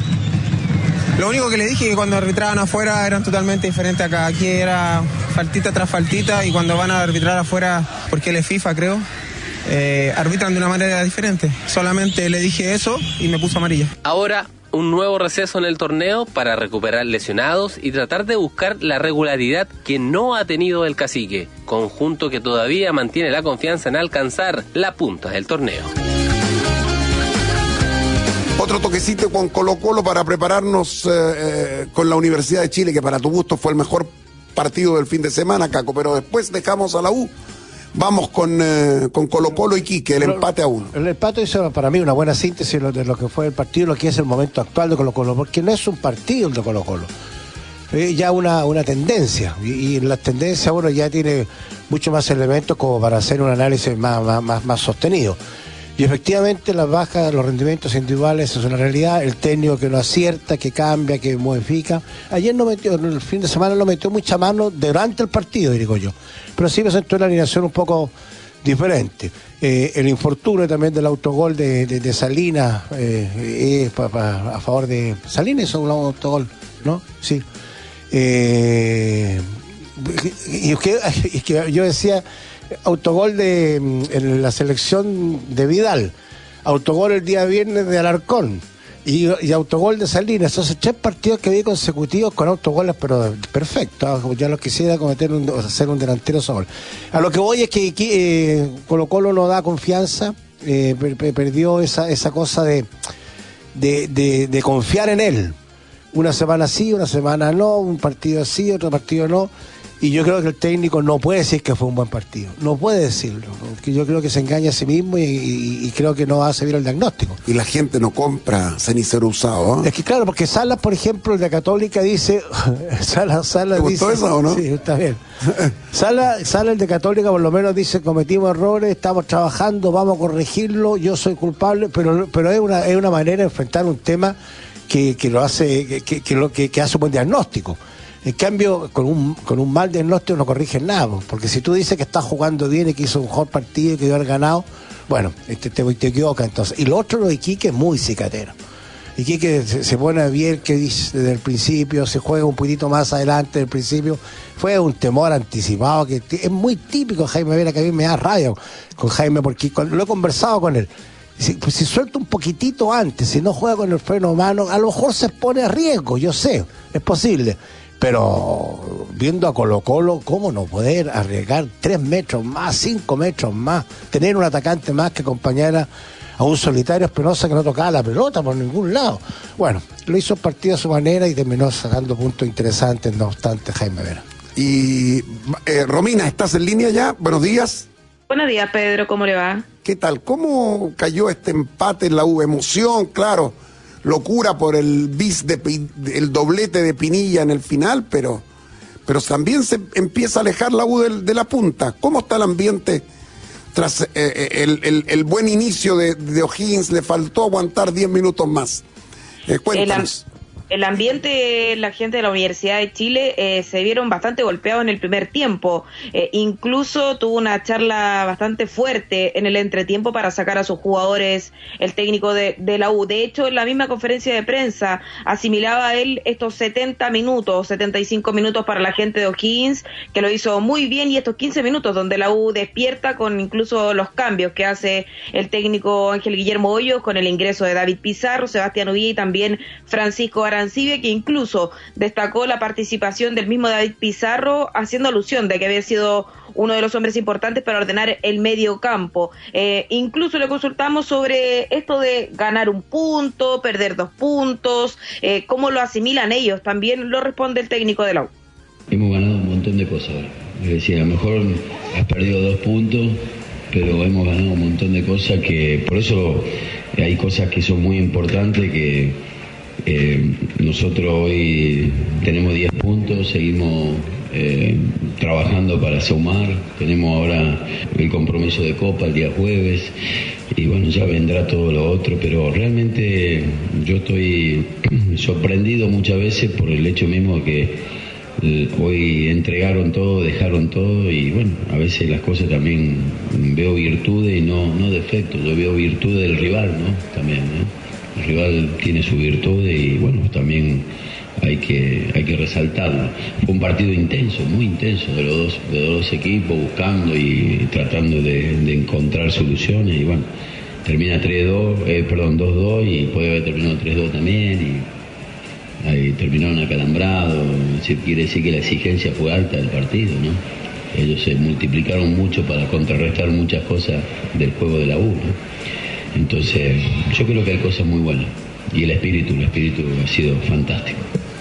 Lo único que le dije es que cuando arbitraban afuera eran totalmente diferentes acá. Aquí era faltita tras faltita, y cuando van a arbitrar afuera, porque él es FIFA creo, eh, arbitran de una manera diferente. Solamente le dije eso y me puso amarilla. Ahora un nuevo receso en el torneo para recuperar lesionados y tratar de buscar la regularidad que no ha tenido el Cacique, conjunto que todavía mantiene la confianza en alcanzar la punta del torneo. Otro toquecito con Colo Colo para prepararnos eh, eh, con la Universidad de Chile, que para tu gusto fue el mejor partido del fin de semana, Caco, pero después dejamos a la U. Vamos con, eh, con Colo Colo y Quique, el empate a uno. El empate hizo para mí una buena síntesis de lo que fue el partido, lo que es el momento actual de Colo Colo, porque no es un partido el de Colo Colo, es ya una, una tendencia, y, y las tendencias, bueno, ya tiene mucho más elementos como para hacer un análisis más, más, más, más sostenido. Y efectivamente las bajas, los rendimientos individuales, eso es una realidad. El técnico que no acierta, que cambia, que modifica. Ayer no metió, el fin de semana no metió mucha mano durante el partido, digo yo. Pero sí me sentó una alineación un poco diferente. Eh, el infortunio también del autogol de, de, de Salinas, eh, eh, pa, pa, a favor de Salinas, es un autogol, ¿no? Sí. Eh, y es que, es que yo decía... Autogol de en la selección de Vidal, autogol el día viernes de Alarcón y, y autogol de Salinas. Esos tres partidos que vi consecutivos con autogoles, pero perfecto. Ya lo quisiera cometer un, hacer un delantero solo. A lo que voy es que eh, Colo Colo no da confianza, eh, per, perdió esa, esa cosa de, de, de, de confiar en él. Una semana sí, una semana no, un partido sí, otro partido no. Y yo creo que el técnico no puede decir que fue un buen partido. No puede decirlo. Porque yo creo que se engaña a sí mismo y, y, y creo que no va a servir el diagnóstico. Y la gente no compra cenicero usado, ¿eh? Es que claro, porque Salas, por ejemplo, el de Católica dice... Salas, Salas ¿Te dice... gustó eso o no? Sí, está bien. Salas, Salas, el de Católica, por lo menos dice, cometimos errores, estamos trabajando, vamos a corregirlo, yo soy culpable, pero, pero es, una, es una manera de enfrentar un tema que, que lo hace, que, que, que, lo, que, que hace un buen diagnóstico. En cambio, con un, con un mal diagnóstico no corriges nada, porque si tú dices que estás jugando bien y que hizo un mejor partido y que dio el ganado, bueno, este, te, te equivocas entonces. Y lo otro, lo de Iquique es muy cicatero. Iquique se, se pone bien que dice desde el principio, se juega un poquito más adelante del principio. Fue un temor anticipado que es muy típico de Jaime Vera, que a mí me da rabia con Jaime, porque cuando, lo he conversado con él. Si, pues si suelta un poquitito antes, si no juega con el freno a mano, a lo mejor se expone a riesgo, yo sé, es posible. Pero viendo a Colo Colo, ¿cómo no poder arriesgar tres metros más, cinco metros más? Tener un atacante más que acompañara a un solitario Espinosa que no tocaba la pelota por ningún lado. Bueno, lo hizo el partido a su manera y terminó sacando puntos interesantes, no obstante, Jaime Vera. Y eh, Romina, ¿estás en línea ya? Buenos días. Buenos días, Pedro, ¿cómo le va? ¿Qué tal? ¿Cómo cayó este empate en la U? Emoción, claro. Locura por el bis de el doblete de Pinilla en el final, pero pero también se empieza a alejar la U de, de la punta. ¿Cómo está el ambiente tras eh, el, el, el buen inicio de, de O'Higgins? Le faltó aguantar diez minutos más. Eh, cuéntanos. El, el ambiente, la gente de la Universidad de Chile eh, se vieron bastante golpeados en el primer tiempo. Eh, incluso tuvo una charla bastante fuerte en el entretiempo para sacar a sus jugadores el técnico de, de la U. De hecho, en la misma conferencia de prensa asimilaba a él estos setenta minutos, setenta y cinco minutos para la gente de O'Higgins, que lo hizo muy bien, y estos quince minutos donde la U despierta con incluso los cambios que hace el técnico Ángel Guillermo Hoyos con el ingreso de David Pizarro, Sebastián Uvilla y también Francisco Arancibia, que incluso destacó la participación del mismo David Pizarro, haciendo alusión de que había sido uno de los hombres importantes para ordenar el medio campo. Eh, incluso le consultamos sobre esto de ganar un punto, perder dos puntos, eh, cómo lo asimilan ellos. También lo responde el técnico de la U. Hemos ganado un montón de cosas. Es decir, a lo mejor has perdido dos puntos, pero hemos ganado un montón de cosas que, por eso hay cosas que son muy importantes, que Eh, nosotros hoy tenemos diez puntos, seguimos eh, trabajando para sumar, tenemos ahora el compromiso de Copa el día jueves y bueno, ya vendrá todo lo otro, pero realmente yo estoy sorprendido muchas veces por el hecho mismo de que eh, hoy entregaron todo, dejaron todo y bueno, a veces las cosas también veo virtudes y no, no defectos, yo veo virtudes del rival, ¿no? También, ¿no? El rival tiene su virtud y bueno, también hay que hay que resaltarlo. Fue un partido intenso, muy intenso de los dos, de los dos equipos, buscando y tratando de, de encontrar soluciones y bueno, termina tres dos, eh, perdón, dos dos y puede haber terminado tres dos también y ahí terminaron acalambrados, es decir, quiere decir que la exigencia fue alta del partido, ¿no? Ellos se multiplicaron mucho para contrarrestar muchas cosas del juego de la U, ¿no? Entonces, yo creo que hay cosas muy buenas. Y el espíritu, el espíritu ha sido fantástico.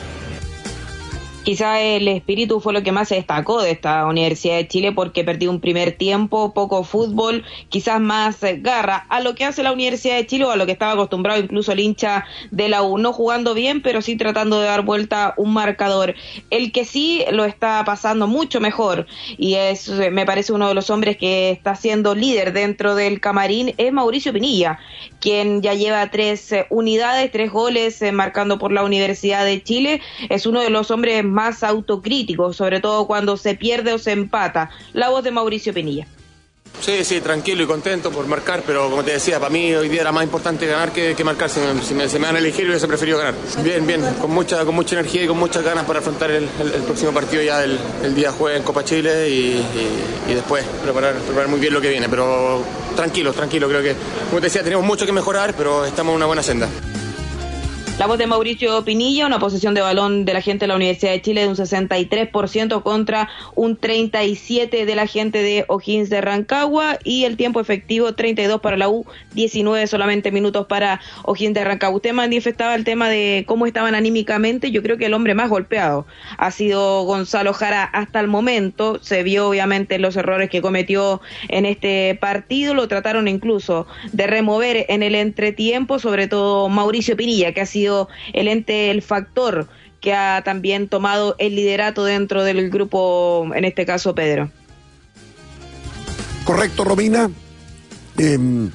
Quizá el espíritu fue lo que más se destacó de esta Universidad de Chile, porque perdió un primer tiempo, poco fútbol, quizás más garra a lo que hace la Universidad de Chile o a lo que estaba acostumbrado incluso el hincha de la U, no jugando bien, pero sí tratando de dar vuelta un marcador. El que sí lo está pasando mucho mejor y es, me parece, uno de los hombres que está siendo líder dentro del camarín es Mauricio Pinilla, quien ya lleva tres eh, unidades, tres goles eh, marcando por la Universidad de Chile. Es uno de los hombres más autocríticos, sobre todo cuando se pierde o se empata. La voz de Mauricio Pinilla. Sí, sí, tranquilo y contento por marcar, pero como te decía, para mí hoy día era más importante ganar que, que marcar. Si me, si me, si me van a elegir, yo hubiese preferido ganar. Bien, bien, con mucha con mucha energía y con muchas ganas para afrontar el, el, el próximo partido ya el, el día jueves en Copa Chile y, y, y después preparar, preparar muy bien lo que viene, pero tranquilo, tranquilo, creo que, como te decía, tenemos mucho que mejorar, pero estamos en una buena senda. La voz de Mauricio Pinilla, una posesión de balón de la gente de la Universidad de Chile de un sesenta y tres por ciento contra un treinta y siete por ciento de la gente de O'Higgins de Rancagua, y el tiempo efectivo treinta y dos para la U, diecinueve solamente minutos para O'Higgins de Rancagua. Usted manifestaba el tema de cómo estaban anímicamente. Yo creo que el hombre más golpeado ha sido Gonzalo Jara hasta el momento. Se vio obviamente los errores que cometió en este partido, lo trataron incluso de remover en el entretiempo, sobre todo Mauricio Pinilla, que ha sido el ente, el factor que ha también tomado el liderato dentro del grupo, en este caso Pedro. Correcto, Romina. Eh,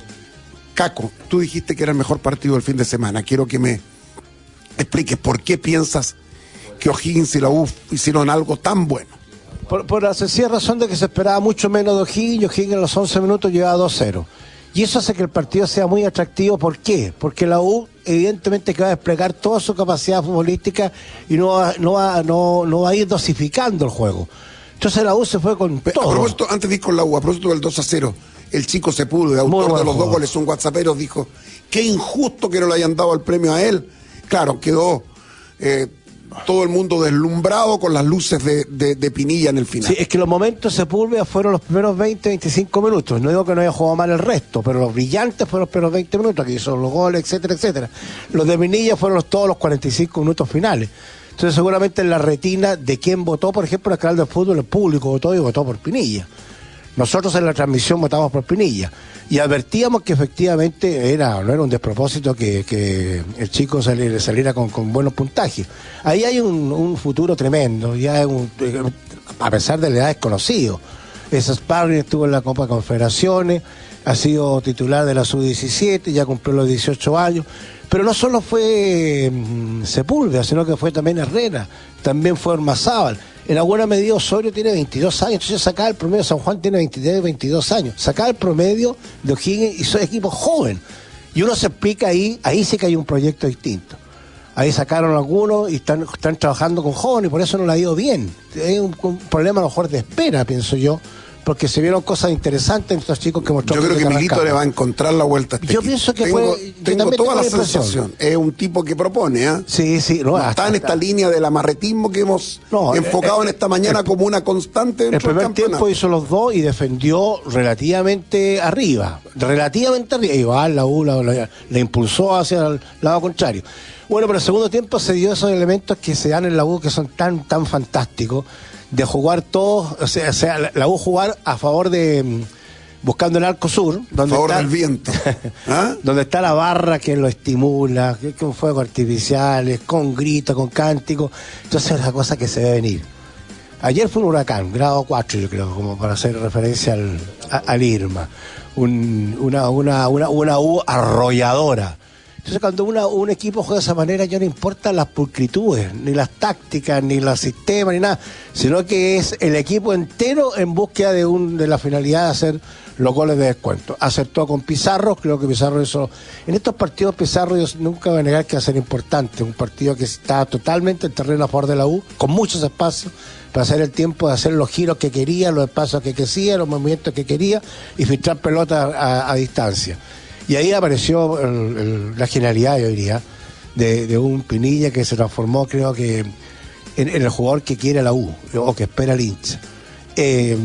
Caco, tú dijiste que era el mejor partido del fin de semana. Quiero que me expliques por qué piensas que O'Higgins y la U hicieron algo tan bueno. Por, por la sencilla razón de que se esperaba mucho menos de O'Higgins, y O'Higgins en los once minutos llevaba dos cero. Y eso hace que el partido sea muy atractivo. ¿Por qué? Porque la U evidentemente que va a desplegar toda su capacidad futbolística y no va, no va, no, no va a ir dosificando el juego. Entonces la U se fue con todo. A propósito, antes de ir con la U, a propósito del dos a cero, el chico Sepúlveda, autor de los dos goles, un whatsappero, dijo, qué injusto que no le hayan dado el premio a él. Claro, quedó eh, todo el mundo deslumbrado con las luces de, de, de Pinilla en el final. Sí, es que los momentos de Sepúlveda fueron los primeros veinte, veinticinco minutos. No digo que no haya jugado mal el resto, pero los brillantes fueron los primeros veinte minutos, que son los goles, etcétera, etcétera. Los de Pinilla fueron los, todos los cuarenta y cinco minutos finales. Entonces seguramente en la retina de quien votó, por ejemplo, en el canal de fútbol, el público votó y votó por Pinilla. Nosotros en la transmisión votamos por Pinilla y advertíamos que efectivamente era no era un despropósito que, que el chico saliera, saliera con, con buenos puntajes. Ahí hay un, un futuro tremendo, ya es un, a pesar de la edad desconocido. Ese Sparring estuvo en la Copa Confederaciones, ha sido titular de la sub diecisiete, ya cumplió los dieciocho años. Pero no solo fue mmm, Sepúlveda, sino que fue también Herrera, también fue Ormazábal. En alguna medida Osorio tiene veintidós años, entonces sacaba el promedio, San Juan tiene veintitrés, veintidós años. Sacaba el promedio de O'Higgins y son equipos jóvenes. Y uno se explica ahí, ahí sí que hay un proyecto distinto. Ahí sacaron algunos y están, están trabajando con jóvenes y por eso no le ha ido bien. Hay un, un problema a lo mejor de espera, pienso yo, porque se vieron cosas interesantes en estos chicos que mostró. Yo creo que, que Milito le va a encontrar la vuelta a este Yo equipo. pienso que tengo, fue, tengo yo toda la impresión. sensación. Es un tipo que propone, ¿eh? Sí, sí. No, no hasta, está en esta hasta, línea del amarretismo que hemos no, enfocado eh, en esta mañana el, como una constante dentro el primer del campeonato. tiempo hizo los dos y defendió relativamente arriba. Relativamente arriba. Igual la U la, la, la impulsó hacia el lado contrario. Bueno, pero el segundo tiempo se dio esos elementos que se dan en la U que son tan, tan fantásticos. De jugar todos, o sea, o sea la, la U jugar a favor de buscando el arco sur, donde a favor está, del viento, ¿ah? Donde está la barra que lo estimula, que con fuegos artificiales, con gritos, con cánticos. Entonces es una cosa que se ve venir. Ayer fue un huracán, grado cuatro, yo creo, como para hacer referencia al, a, al Irma, un, una, una, una, una U arrolladora. Entonces cuando una, un equipo juega de esa manera ya no importan las pulcritudes, ni las tácticas, ni los sistemas, ni nada, sino que es el equipo entero en búsqueda de un de la finalidad de hacer los goles de descuento. Acertó con Pizarro, creo que Pizarro hizo... En estos partidos Pizarro yo nunca voy a negar que va a ser importante, un partido que está totalmente en terreno a favor de la U, con muchos espacios, para hacer el tiempo de hacer los giros que quería, los espacios que quería, los movimientos que quería y filtrar pelota a, a distancia. Y ahí apareció el, el, la genialidad, yo diría, de, de un Pinilla que se transformó, creo que, en, en el jugador que quiere la U, o que espera el hincha. Eh,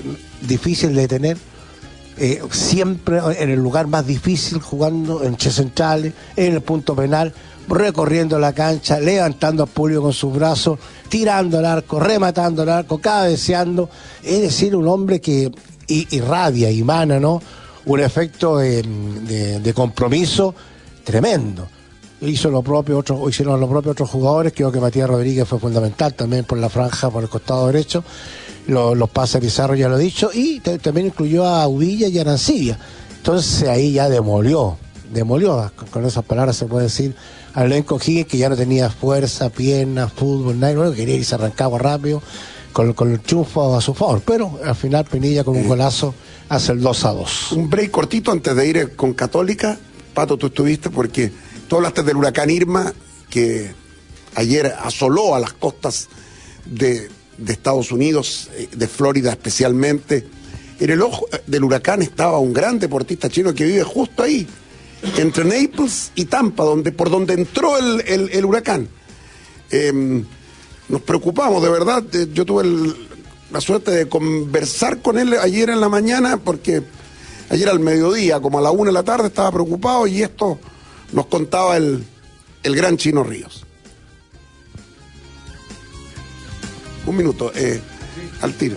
difícil de tener, eh, siempre en el lugar más difícil, jugando en tres centrales, en el punto penal, recorriendo la cancha, levantando al público con sus brazos, tirando al arco, rematando al arco, cabeceando. Es decir, un hombre que irradia, emana, ¿no?, un efecto de, de, de compromiso tremendo. Hizo lo propio otros, hicieron lo propio otros jugadores. Creo que Matías Rodríguez fue fundamental también por la franja, por el costado derecho. Los, los pases Pizarro ya lo he dicho, y t- también incluyó a Uvilla y a Arancibia. Entonces ahí ya demolió, demolió, con, con esas palabras se puede decir, al elenco Higgins, que ya no tenía fuerza, piernas, fútbol, nada, no, quería irse arrancado rápido, con, con el triunfo a su favor. Pero al final Pinilla con un golazo hace el dos a dos. Un break cortito antes de ir con Católica. Pato, tú estuviste porque tú hablaste del huracán Irma, que ayer asoló a las costas de, de Estados Unidos, de Florida especialmente. En el ojo del huracán estaba un gran deportista chino que vive justo ahí, entre Naples y Tampa, donde, por donde entró el, el, el huracán. Eh, nos preocupamos, de verdad. Yo tuve el, la suerte de conversar con él ayer en la mañana, porque ayer al mediodía, como a la una de la tarde, estaba preocupado, y esto nos contaba el, el gran Chino Ríos. Un minuto, eh, al tiro.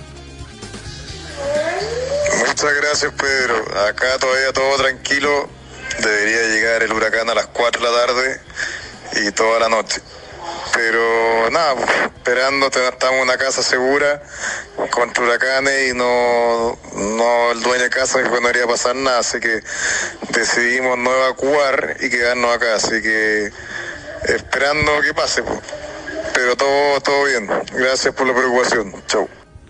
Muchas gracias, Pedro. Acá todavía todo tranquilo. Debería llegar el huracán a las cuatro de la tarde y toda la noche. Pero nada, pues, esperando, estamos en una casa segura contra huracanes, y no, no el dueño de casa dijo que no iría a pasar nada, así que decidimos no evacuar y quedarnos acá, así que esperando que pase, pues. Pero todo, todo bien. Gracias por la preocupación. Chau.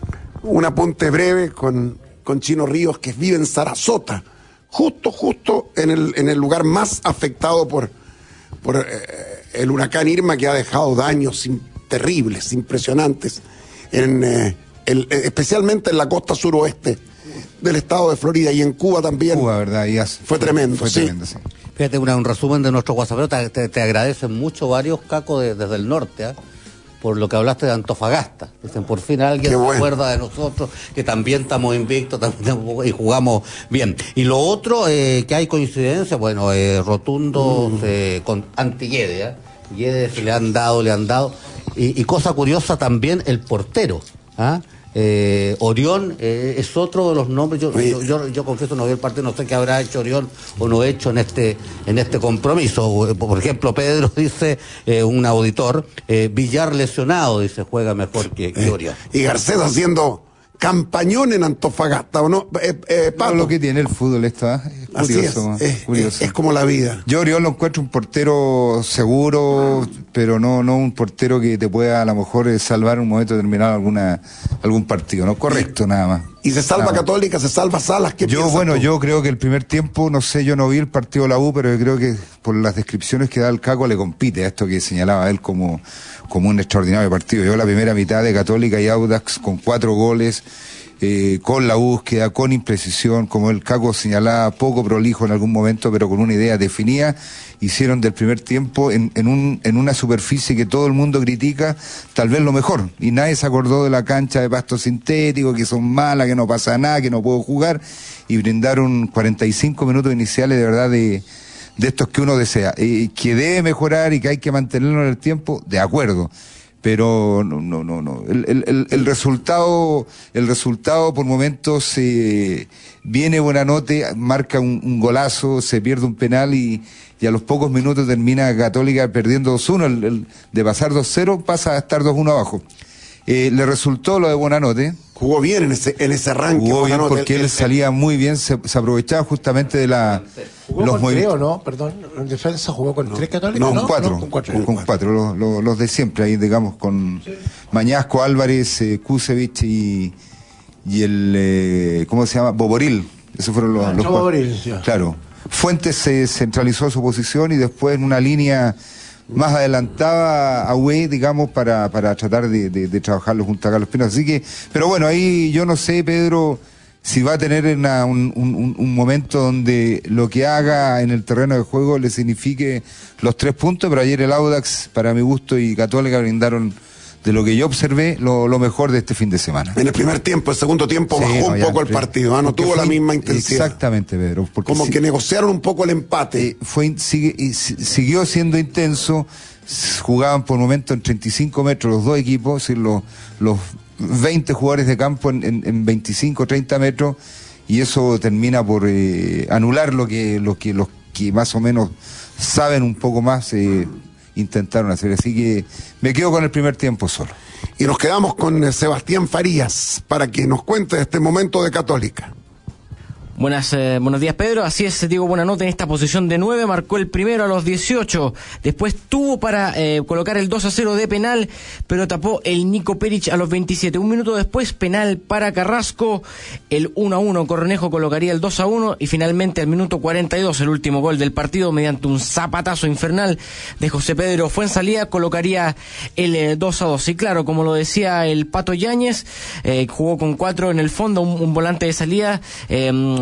Un apunte breve con, con Chino Ríos, que vive en Sarasota, justo, justo en el, en el lugar más afectado por, por eh, el huracán Irma, que ha dejado daños in, terribles, impresionantes, en, eh, el, especialmente en la costa suroeste del estado de Florida, y en Cuba también. Cuba, ¿verdad? Y hace, fue tremendo, fue sí. tremendo, sí. Fíjate, una, un resumen de nuestro WhatsApp, te, te, te agradecen mucho varios cacos de, desde el norte, ¿eh? Por lo que hablaste de Antofagasta. Dicen, por fin alguien se bueno. acuerda de nosotros, que también estamos invictos también, y jugamos bien. Y lo otro, eh, que hay coincidencia, bueno, eh, rotundos mm. eh, con anti-Yede, ¿eh? Yede se le han dado, le han dado. Y, y cosa curiosa también, el portero, ¿ah? ¿eh? Eh, Orión eh, es otro de los nombres. Yo, yo, yo, yo confieso, no vi el partido, no sé qué habrá hecho Orión o no hecho en este en este compromiso. Por ejemplo, Pedro dice, eh, un auditor, eh, Villar lesionado, dice, juega mejor que, que Orión. Eh, y Garcés haciendo campañón en Antofagasta, ¿o no? Eh, eh, no, lo que tiene el fútbol esto, ¿eh? Es curioso, Así es, es, curioso. Es, es como la vida. Yo Orión lo encuentro un portero seguro, pero no no un portero que te pueda a lo mejor salvar en un momento determinado alguna algún partido, ¿no? Correcto, y, nada más. Y se salva nada Católica, se salva Salas. ¿Qué yo, bueno, tú? yo creo que el primer tiempo, no sé, yo no vi el partido de la U, pero yo creo que por las descripciones que da el Caco le compite a esto que señalaba él como, como un extraordinario partido. Yo la primera mitad de Católica y Audax con cuatro goles, Eh, con la búsqueda, con imprecisión, como el Caco señalaba, poco prolijo en algún momento, pero con una idea definida, hicieron del primer tiempo en, en, un, en una superficie que todo el mundo critica, tal vez lo mejor, y nadie se acordó de la cancha de pasto sintético, que son malas, que no pasa nada, que no puedo jugar, y brindaron cuarenta y cinco minutos iniciales de verdad de, de estos que uno desea, eh, que debe mejorar y que hay que mantenerlo en el tiempo, de acuerdo. Pero no, no, no, no. El, el, el resultado, el resultado por momentos eh, viene Buenanote, marca un, un golazo, se pierde un penal y, y a los pocos minutos termina Católica perdiendo dos uno, el, el, de pasar dos cero pasa a estar dos uno abajo. Eh, le resultó lo de Buenanote. Jugó bien en ese, en ese arranque. Jugó bien porque el, el, él salía muy bien, se, se aprovechaba justamente de la... ¿Jugó los con tres o no? Perdón, en defensa jugó con no, tres Católicos. No, con cuatro, no, con cuatro, con, con cuatro los, los, los de siempre, ahí digamos, con sí. Mañasco, Álvarez, eh, Kusevich y, y el, eh, ¿cómo se llama? Boboril. Esos fueron los, ah, los cuatro. Boboril, sí. Claro. Fuentes se centralizó su posición y después en una línea más adelantada a Wade, digamos, para, para tratar de, de, de trabajarlo junto a Carlos Pino. Así que, pero bueno, ahí yo no sé, Pedro, si va a tener una, un, un, un momento donde lo que haga en el terreno de juego le signifique los tres puntos, pero ayer el Audax, para mi gusto, y Católica brindaron, de lo que yo observé, lo, lo mejor de este fin de semana. En el primer tiempo, el segundo tiempo, sí, bajó no, un poco el partido, ¿eh? No tuvo fue, la misma intensidad. Exactamente, Pedro. Como si, que negociaron un poco el empate. Eh, fue sigue, y, siguió siendo intenso, jugaban por momentos en treinta y cinco metros los dos equipos, es decir, los, los veinte jugadores de campo en, en, en veinticinco, treinta metros, y eso termina por eh, anular lo que, lo que los que más o menos saben un poco más eh, intentaron hacer. Así que me quedo con el primer tiempo solo. Y nos quedamos con Sebastián Farías para que nos cuente este momento de Católica. Buenas, eh, buenos días, Pedro. Así es, Diego Buenanote en esta posición de nueve, marcó el primero a los dieciocho, después tuvo para eh, colocar el dos a cero de penal, pero tapó el Nico Peric a los veintisiete. Un minuto después, penal para Carrasco, el uno a uno, Cornejo colocaría el dos a uno, y finalmente al minuto cuarenta y dos, el último gol del partido, mediante un zapatazo infernal de José Pedro Fuenzalía, colocaría el eh, dos a dos. Y claro, como lo decía el Pato Yáñez, eh, jugó con cuatro en el fondo, un, un volante de salida, eh,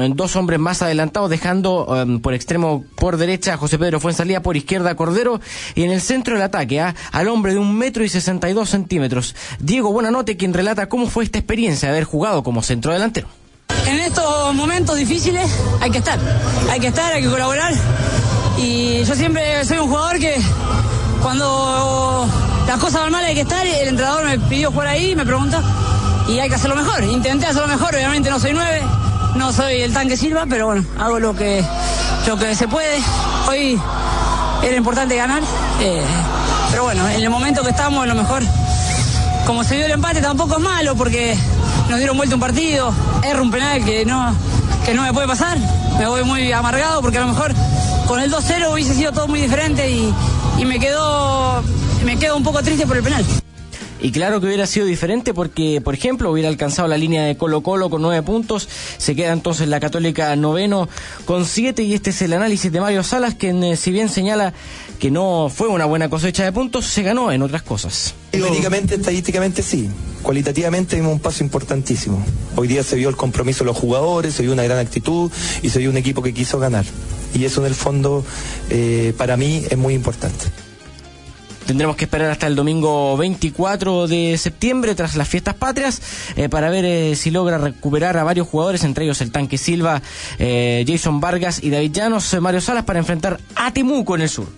dos hombres más adelantados, dejando um, por extremo por derecha a José Pedro Fuenzalía, por izquierda a Cordero, y en el centro del ataque ¿eh? al hombre de un metro y sesenta y dos centímetros, Diego Buenanote, quien relata cómo fue esta experiencia de haber jugado como centrodelantero. En estos momentos difíciles hay que estar, hay que estar, hay que colaborar, y yo siempre soy un jugador que cuando las cosas van mal hay que estar. El entrenador me pidió jugar ahí, me preguntó, y hay que hacerlo mejor. Intenté hacerlo mejor, obviamente no soy nueve, no soy el tanque Silva, pero bueno, hago lo que lo que se puede. Hoy era importante ganar, eh, pero bueno, en el momento que estamos, lo mejor. Como se dio el empate tampoco es malo, porque nos dieron vuelta un partido, erro un penal que no, que no me puede pasar, me voy muy amargado, porque a lo mejor con el dos cero hubiese sido todo muy diferente, y, y me quedo me quedo un poco triste por el penal. Y claro que hubiera sido diferente porque, por ejemplo, hubiera alcanzado la línea de Colo Colo con nueve puntos, se queda entonces la Católica noveno con siete, y este es el análisis de Mario Salas, quien eh, si bien señala que no fue una buena cosecha de puntos, se ganó en otras cosas. Numéricamente, estadísticamente sí, cualitativamente vimos un paso importantísimo. Hoy día se vio el compromiso de los jugadores, se vio una gran actitud y se vio un equipo que quiso ganar. Y eso en el fondo eh, para mí es muy importante. Tendremos que esperar hasta el domingo veinticuatro de septiembre, tras las fiestas patrias, eh, para ver eh, si logra recuperar a varios jugadores, entre ellos el tanque Silva, eh, Jason Vargas y David Llanos, eh, Mario Salas, para enfrentar a Temuco en el sur.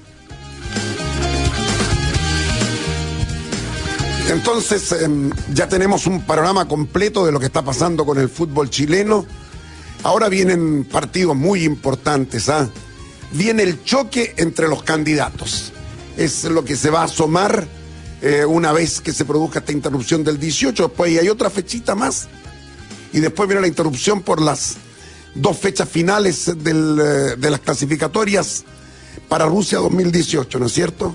Entonces, eh, ya tenemos un panorama completo de lo que está pasando con el fútbol chileno. Ahora vienen partidos muy importantes, ¿ah? Viene el choque entre los candidatos. Es lo que se va a asomar eh, una vez que se produzca esta interrupción del dieciocho. Después hay otra fechita más. Y después viene la interrupción por las dos fechas finales del, eh, de las clasificatorias para Rusia dos mil dieciocho, ¿no es cierto?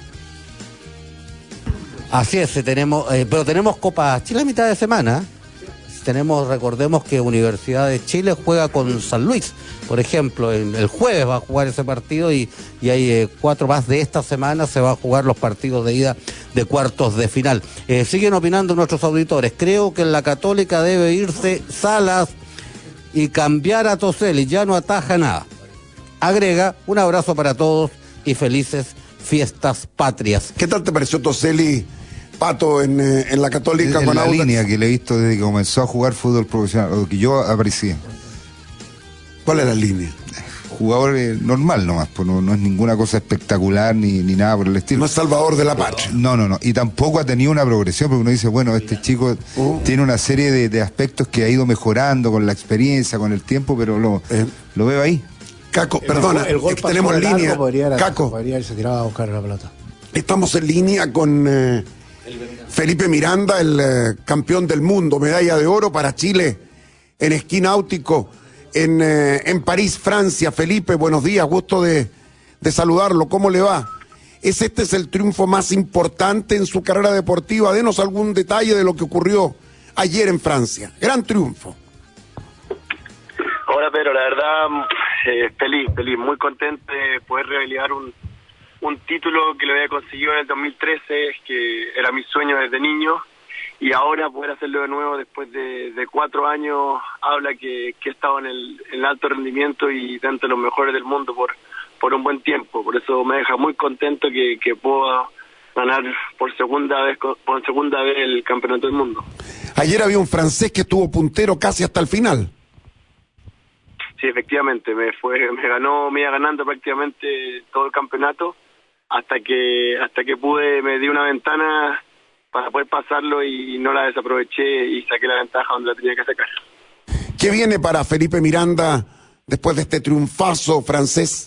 Así es, tenemos, eh, pero tenemos Copa Chile a mitad de semana. Tenemos, recordemos que Universidad de Chile juega con San Luis, por ejemplo, el, el jueves va a jugar ese partido, y, y hay eh, cuatro más de esta semana se va a jugar los partidos de ida de cuartos de final. Eh, siguen opinando nuestros auditores. Creo que en la Católica debe irse Salas y cambiar a Toselli, ya no ataja nada. Agrega, un abrazo para todos y felices fiestas patrias. ¿Qué tal te pareció Toselli, Pato, en, eh, en la Católica? En con la Audax? línea que le he visto desde que comenzó a jugar fútbol profesional, o que yo aprecié. ¿Cuál es la línea? Jugador eh, normal nomás, pues no, no es ninguna cosa espectacular ni, ni nada por el estilo. No es salvador de la patria. No, no, no. Y tampoco ha tenido una progresión, porque uno dice, bueno, este chico uh. tiene una serie de, de aspectos que ha ido mejorando con la experiencia, con el tiempo, pero lo, eh. lo veo ahí. Caco, perdona, el gol tenemos en línea. Podría, Caco. Podría irse tirado a buscar la pelota. Estamos en línea con eh, Felipe Miranda, el eh, campeón del mundo, medalla de oro para Chile en esquí náutico en, eh, en París, Francia. Felipe, buenos días, gusto de, de saludarlo. ¿Cómo le va? ¿Es este es el triunfo más importante en su carrera deportiva? Denos algún detalle de lo que ocurrió ayer en Francia. Gran triunfo. Hola Pedro, la verdad eh, feliz, feliz, muy contento de poder revalidar un, un título que lo había conseguido en el dos mil trece, que era mi sueño desde niño, y ahora poder hacerlo de nuevo después de, de cuatro años habla que, que he estado en el, en el alto rendimiento y dentro de los mejores del mundo por, por un buen tiempo. Por eso me deja muy contento que, que pueda ganar por segunda vez por segunda vez el campeonato del mundo. Ayer había un francés que estuvo puntero casi hasta el final. Sí, efectivamente, me fue, me ganó, me iba ganando prácticamente todo el campeonato hasta que hasta que pude, me di una ventana para poder pasarlo y no la desaproveché y saqué la ventaja donde la tenía que sacar. ¿Qué viene para Felipe Miranda después de este triunfazo francés?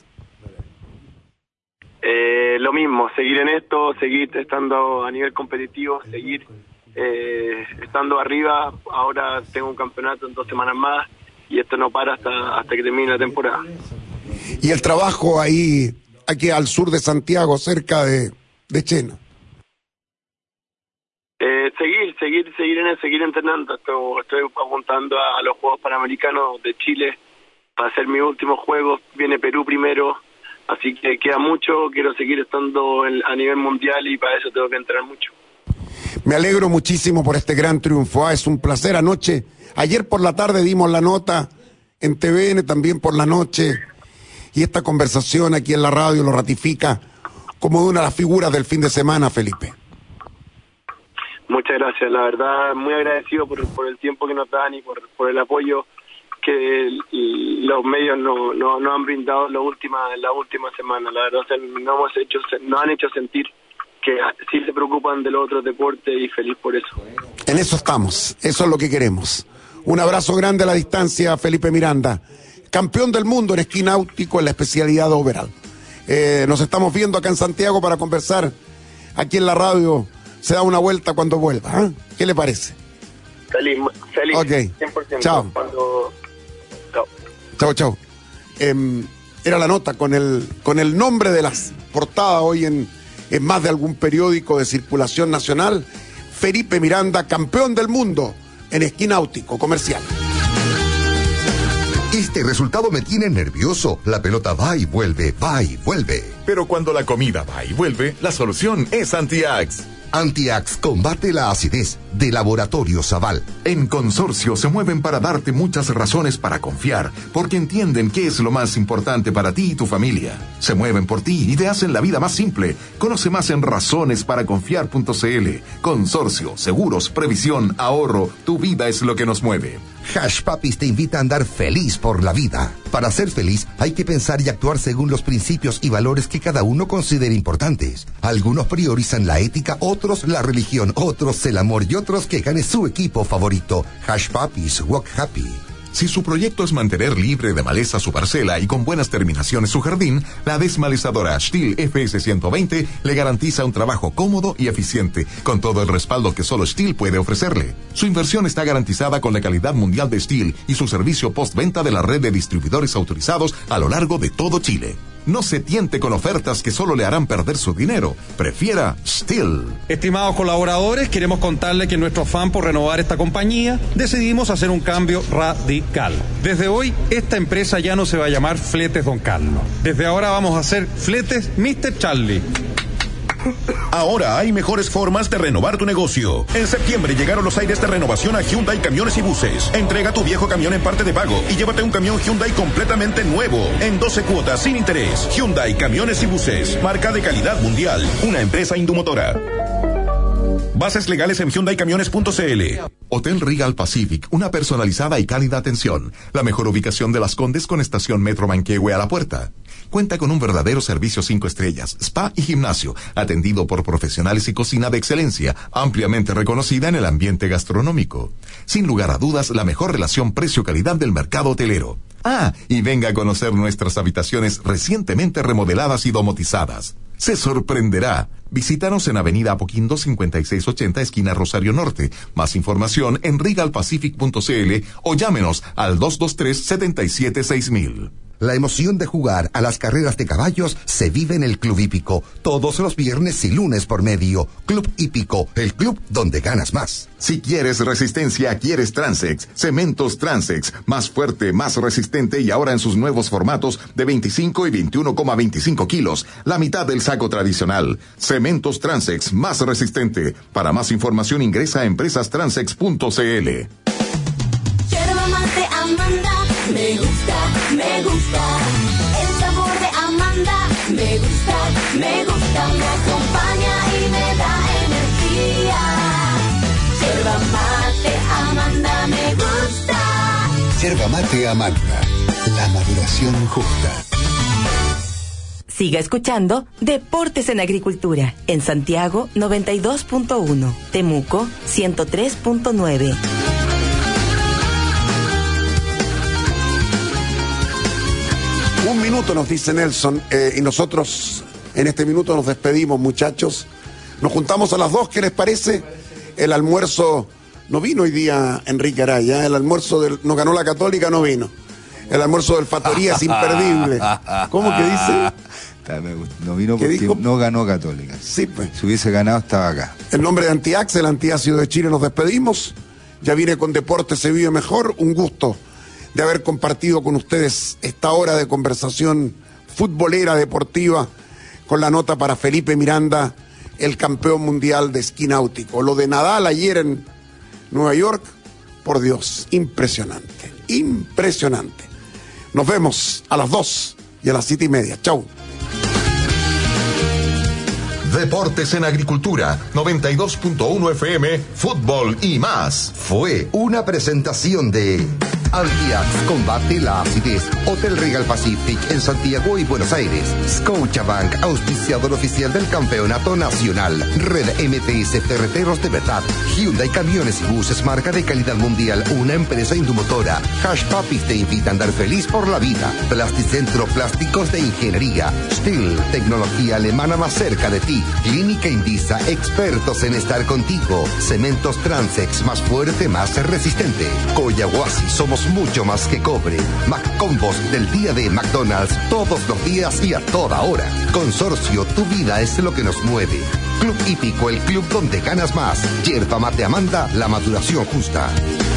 Eh, lo mismo, seguir en esto, seguir estando a nivel competitivo, seguir eh, estando arriba. Ahora tengo un campeonato en dos semanas más y esto no para hasta hasta que termine la temporada. Y el trabajo ahí, aquí al sur de Santiago, cerca de, de Chena. Eh, seguir, seguir, seguir en seguir entrenando. Estoy, estoy apuntando a, a los Juegos Panamericanos de Chile para hacer mis últimos juegos. Viene Perú primero, así que queda mucho. Quiero seguir estando en, a nivel mundial y para eso tengo que entrenar mucho. Me alegro muchísimo por este gran triunfo. Ah, es un placer. Anoche, ayer por la tarde dimos la nota en T V N también por la noche, y esta conversación aquí en la radio lo ratifica como una de las figuras del fin de semana, Felipe. Muchas gracias, la verdad muy agradecido por, por el tiempo que nos dan y por, por el apoyo que el, los medios nos no, no han brindado la última la última semana. La verdad, o sea, nos, hemos hecho, nos han hecho sentir que sí se preocupan de los otros deportes y feliz por eso. En eso estamos, eso es lo que queremos. Un abrazo grande a la distancia, Felipe Miranda, campeón del mundo en esquí náutico en la especialidad de overall. Eh, nos estamos viendo acá en Santiago para conversar aquí en la radio. Se da una vuelta cuando vuelva, ¿eh? ¿Qué le parece? Feliz, feliz. Ok, cien por ciento. Chao. Cuando... Chao. Chao, chao. Eh, era la nota con el, con el nombre de las portadas hoy en, en más de algún periódico de circulación nacional. Felipe Miranda, campeón del mundo en esquí náutico comercial. Este resultado me tiene nervioso. La pelota va y vuelve, va y vuelve. Pero cuando la comida va y vuelve, la solución es Antiax. Antiax combate la acidez, de Laboratorio Zaval. En Consorcio se mueven para darte muchas razones para confiar, porque entienden qué es lo más importante para ti y tu familia. Se mueven por ti y te hacen la vida más simple. Conoce más en razones para confiar punto c l. Consorcio, seguros, previsión, ahorro. Tu vida es lo que nos mueve. Hash Papis te invita a andar feliz por la vida. Para ser feliz hay que pensar y actuar según los principios y valores que cada uno considere importantes. Algunos priorizan la ética, otros la religión, otros el amor y otros que gane su equipo favorito. Hash Papis, walk happy. Si su proyecto es mantener libre de maleza su parcela y con buenas terminaciones su jardín, la desmalezadora Stihl F S ciento veinte le garantiza un trabajo cómodo y eficiente, con todo el respaldo que solo Stihl puede ofrecerle. Su inversión está garantizada con la calidad mundial de Stihl y su servicio postventa de la red de distribuidores autorizados a lo largo de todo Chile. No se tiente con ofertas que solo le harán perder su dinero. Prefiera Stihl. Estimados colaboradores, queremos contarles que en nuestro afán por renovar esta compañía, decidimos hacer un cambio radical. Desde hoy, esta empresa ya no se va a llamar Fletes Don Carlos. Desde ahora vamos a hacer Fletes mister Charlie. Ahora hay mejores formas de renovar tu negocio. En septiembre llegaron los aires de renovación a Hyundai Camiones y Buses. Entrega tu viejo camión en parte de pago y llévate un camión Hyundai completamente nuevo en doce cuotas sin interés. Hyundai Camiones y Buses, marca de calidad mundial, una empresa Indumotora. Bases legales en hyundai camiones punto c l. Hotel Regal Pacific, una personalizada y cálida atención. La mejor ubicación de Las Condes con estación Metro Manquehue a la puerta. Cuenta con un verdadero servicio cinco estrellas, spa y gimnasio, atendido por profesionales y cocina de excelencia, ampliamente reconocida en el ambiente gastronómico. Sin lugar a dudas, la mejor relación precio-calidad del mercado hotelero. Ah, y venga a conocer nuestras habitaciones recientemente remodeladas y domotizadas. Se sorprenderá. Visítanos en Avenida Apoquindo cincuenta y seis ochenta, esquina Rosario Norte. Más información en regal pacific punto c l o llámenos al dos dos tres, siete siete seis mil. La emoción de jugar a las carreras de caballos se vive en el Club Hípico, todos los viernes y lunes por medio. Club Hípico, el club donde ganas más. Si quieres resistencia, quieres Transex. Cementos Transex, más fuerte, más resistente y ahora en sus nuevos formatos de veinticinco y veintiuno coma veinticinco kilos, la mitad del saco tradicional. Cementos Transex, más resistente. Para más información ingresa a empresas transex punto c l. Yerba mate Amanda, me gusta, me gusta. El sabor de Amanda, me gusta, me gusta. Me acompaña y me da energía. Yerba mate Amanda, me gusta. Yerba mate Amanda, la maduración justa. Siga escuchando Deportes en Agricultura en Santiago noventa y dos punto uno, Temuco ciento tres punto nueve. Un minuto nos dice Nelson, eh, y nosotros en este minuto nos despedimos, muchachos. Nos juntamos a las dos, ¿qué les parece? El almuerzo, no vino hoy día Enrique Araya, el almuerzo del, no ganó la Católica, no vino. El almuerzo del Factoría es imperdible. ¿Cómo que dice? No vino porque dijo? No ganó Católica. Sí, pues. Si hubiese ganado estaba acá. En nombre de Antiax, el antiácido de Chile, nos despedimos. Ya viene con Deporte Se Vive Mejor. Un gusto de haber compartido con ustedes esta hora de conversación futbolera, deportiva, con la nota para Felipe Miranda, el campeón mundial de esquí náutico. Lo de Nadal ayer en Nueva York, por Dios, impresionante, impresionante. Nos vemos a las dos y a las siete y media. Chau. Deportes en Agricultura, noventa y dos punto uno F M, fútbol y más. Fue una presentación de Algiax, combate la acidez. Hotel Regal Pacific en Santiago y Buenos Aires. Scotiabank, auspiciador oficial del campeonato nacional. Red M T S Ferreteros de Verdad. Hyundai Camiones y Buses, marca de calidad mundial, una empresa indumotora. Hash Papis te invita a andar feliz por la vida. Plasticentro, plásticos de ingeniería. Steel, tecnología alemana más cerca de ti. Clínica Indisa, expertos en estar contigo. Cementos Transex, más fuerte, más resistente. Coyahuasi, somos mucho más que cobre. McCombos del día de McDonald's, todos los días y a toda hora. Consorcio, tu vida es lo que nos mueve. Club Hípico, el club donde ganas más. Yerba Mate Amanda, la maduración justa.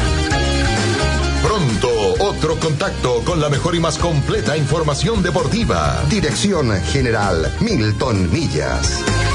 Pronto, otro contacto con la mejor y más completa información deportiva. Dirección General Milton Millas.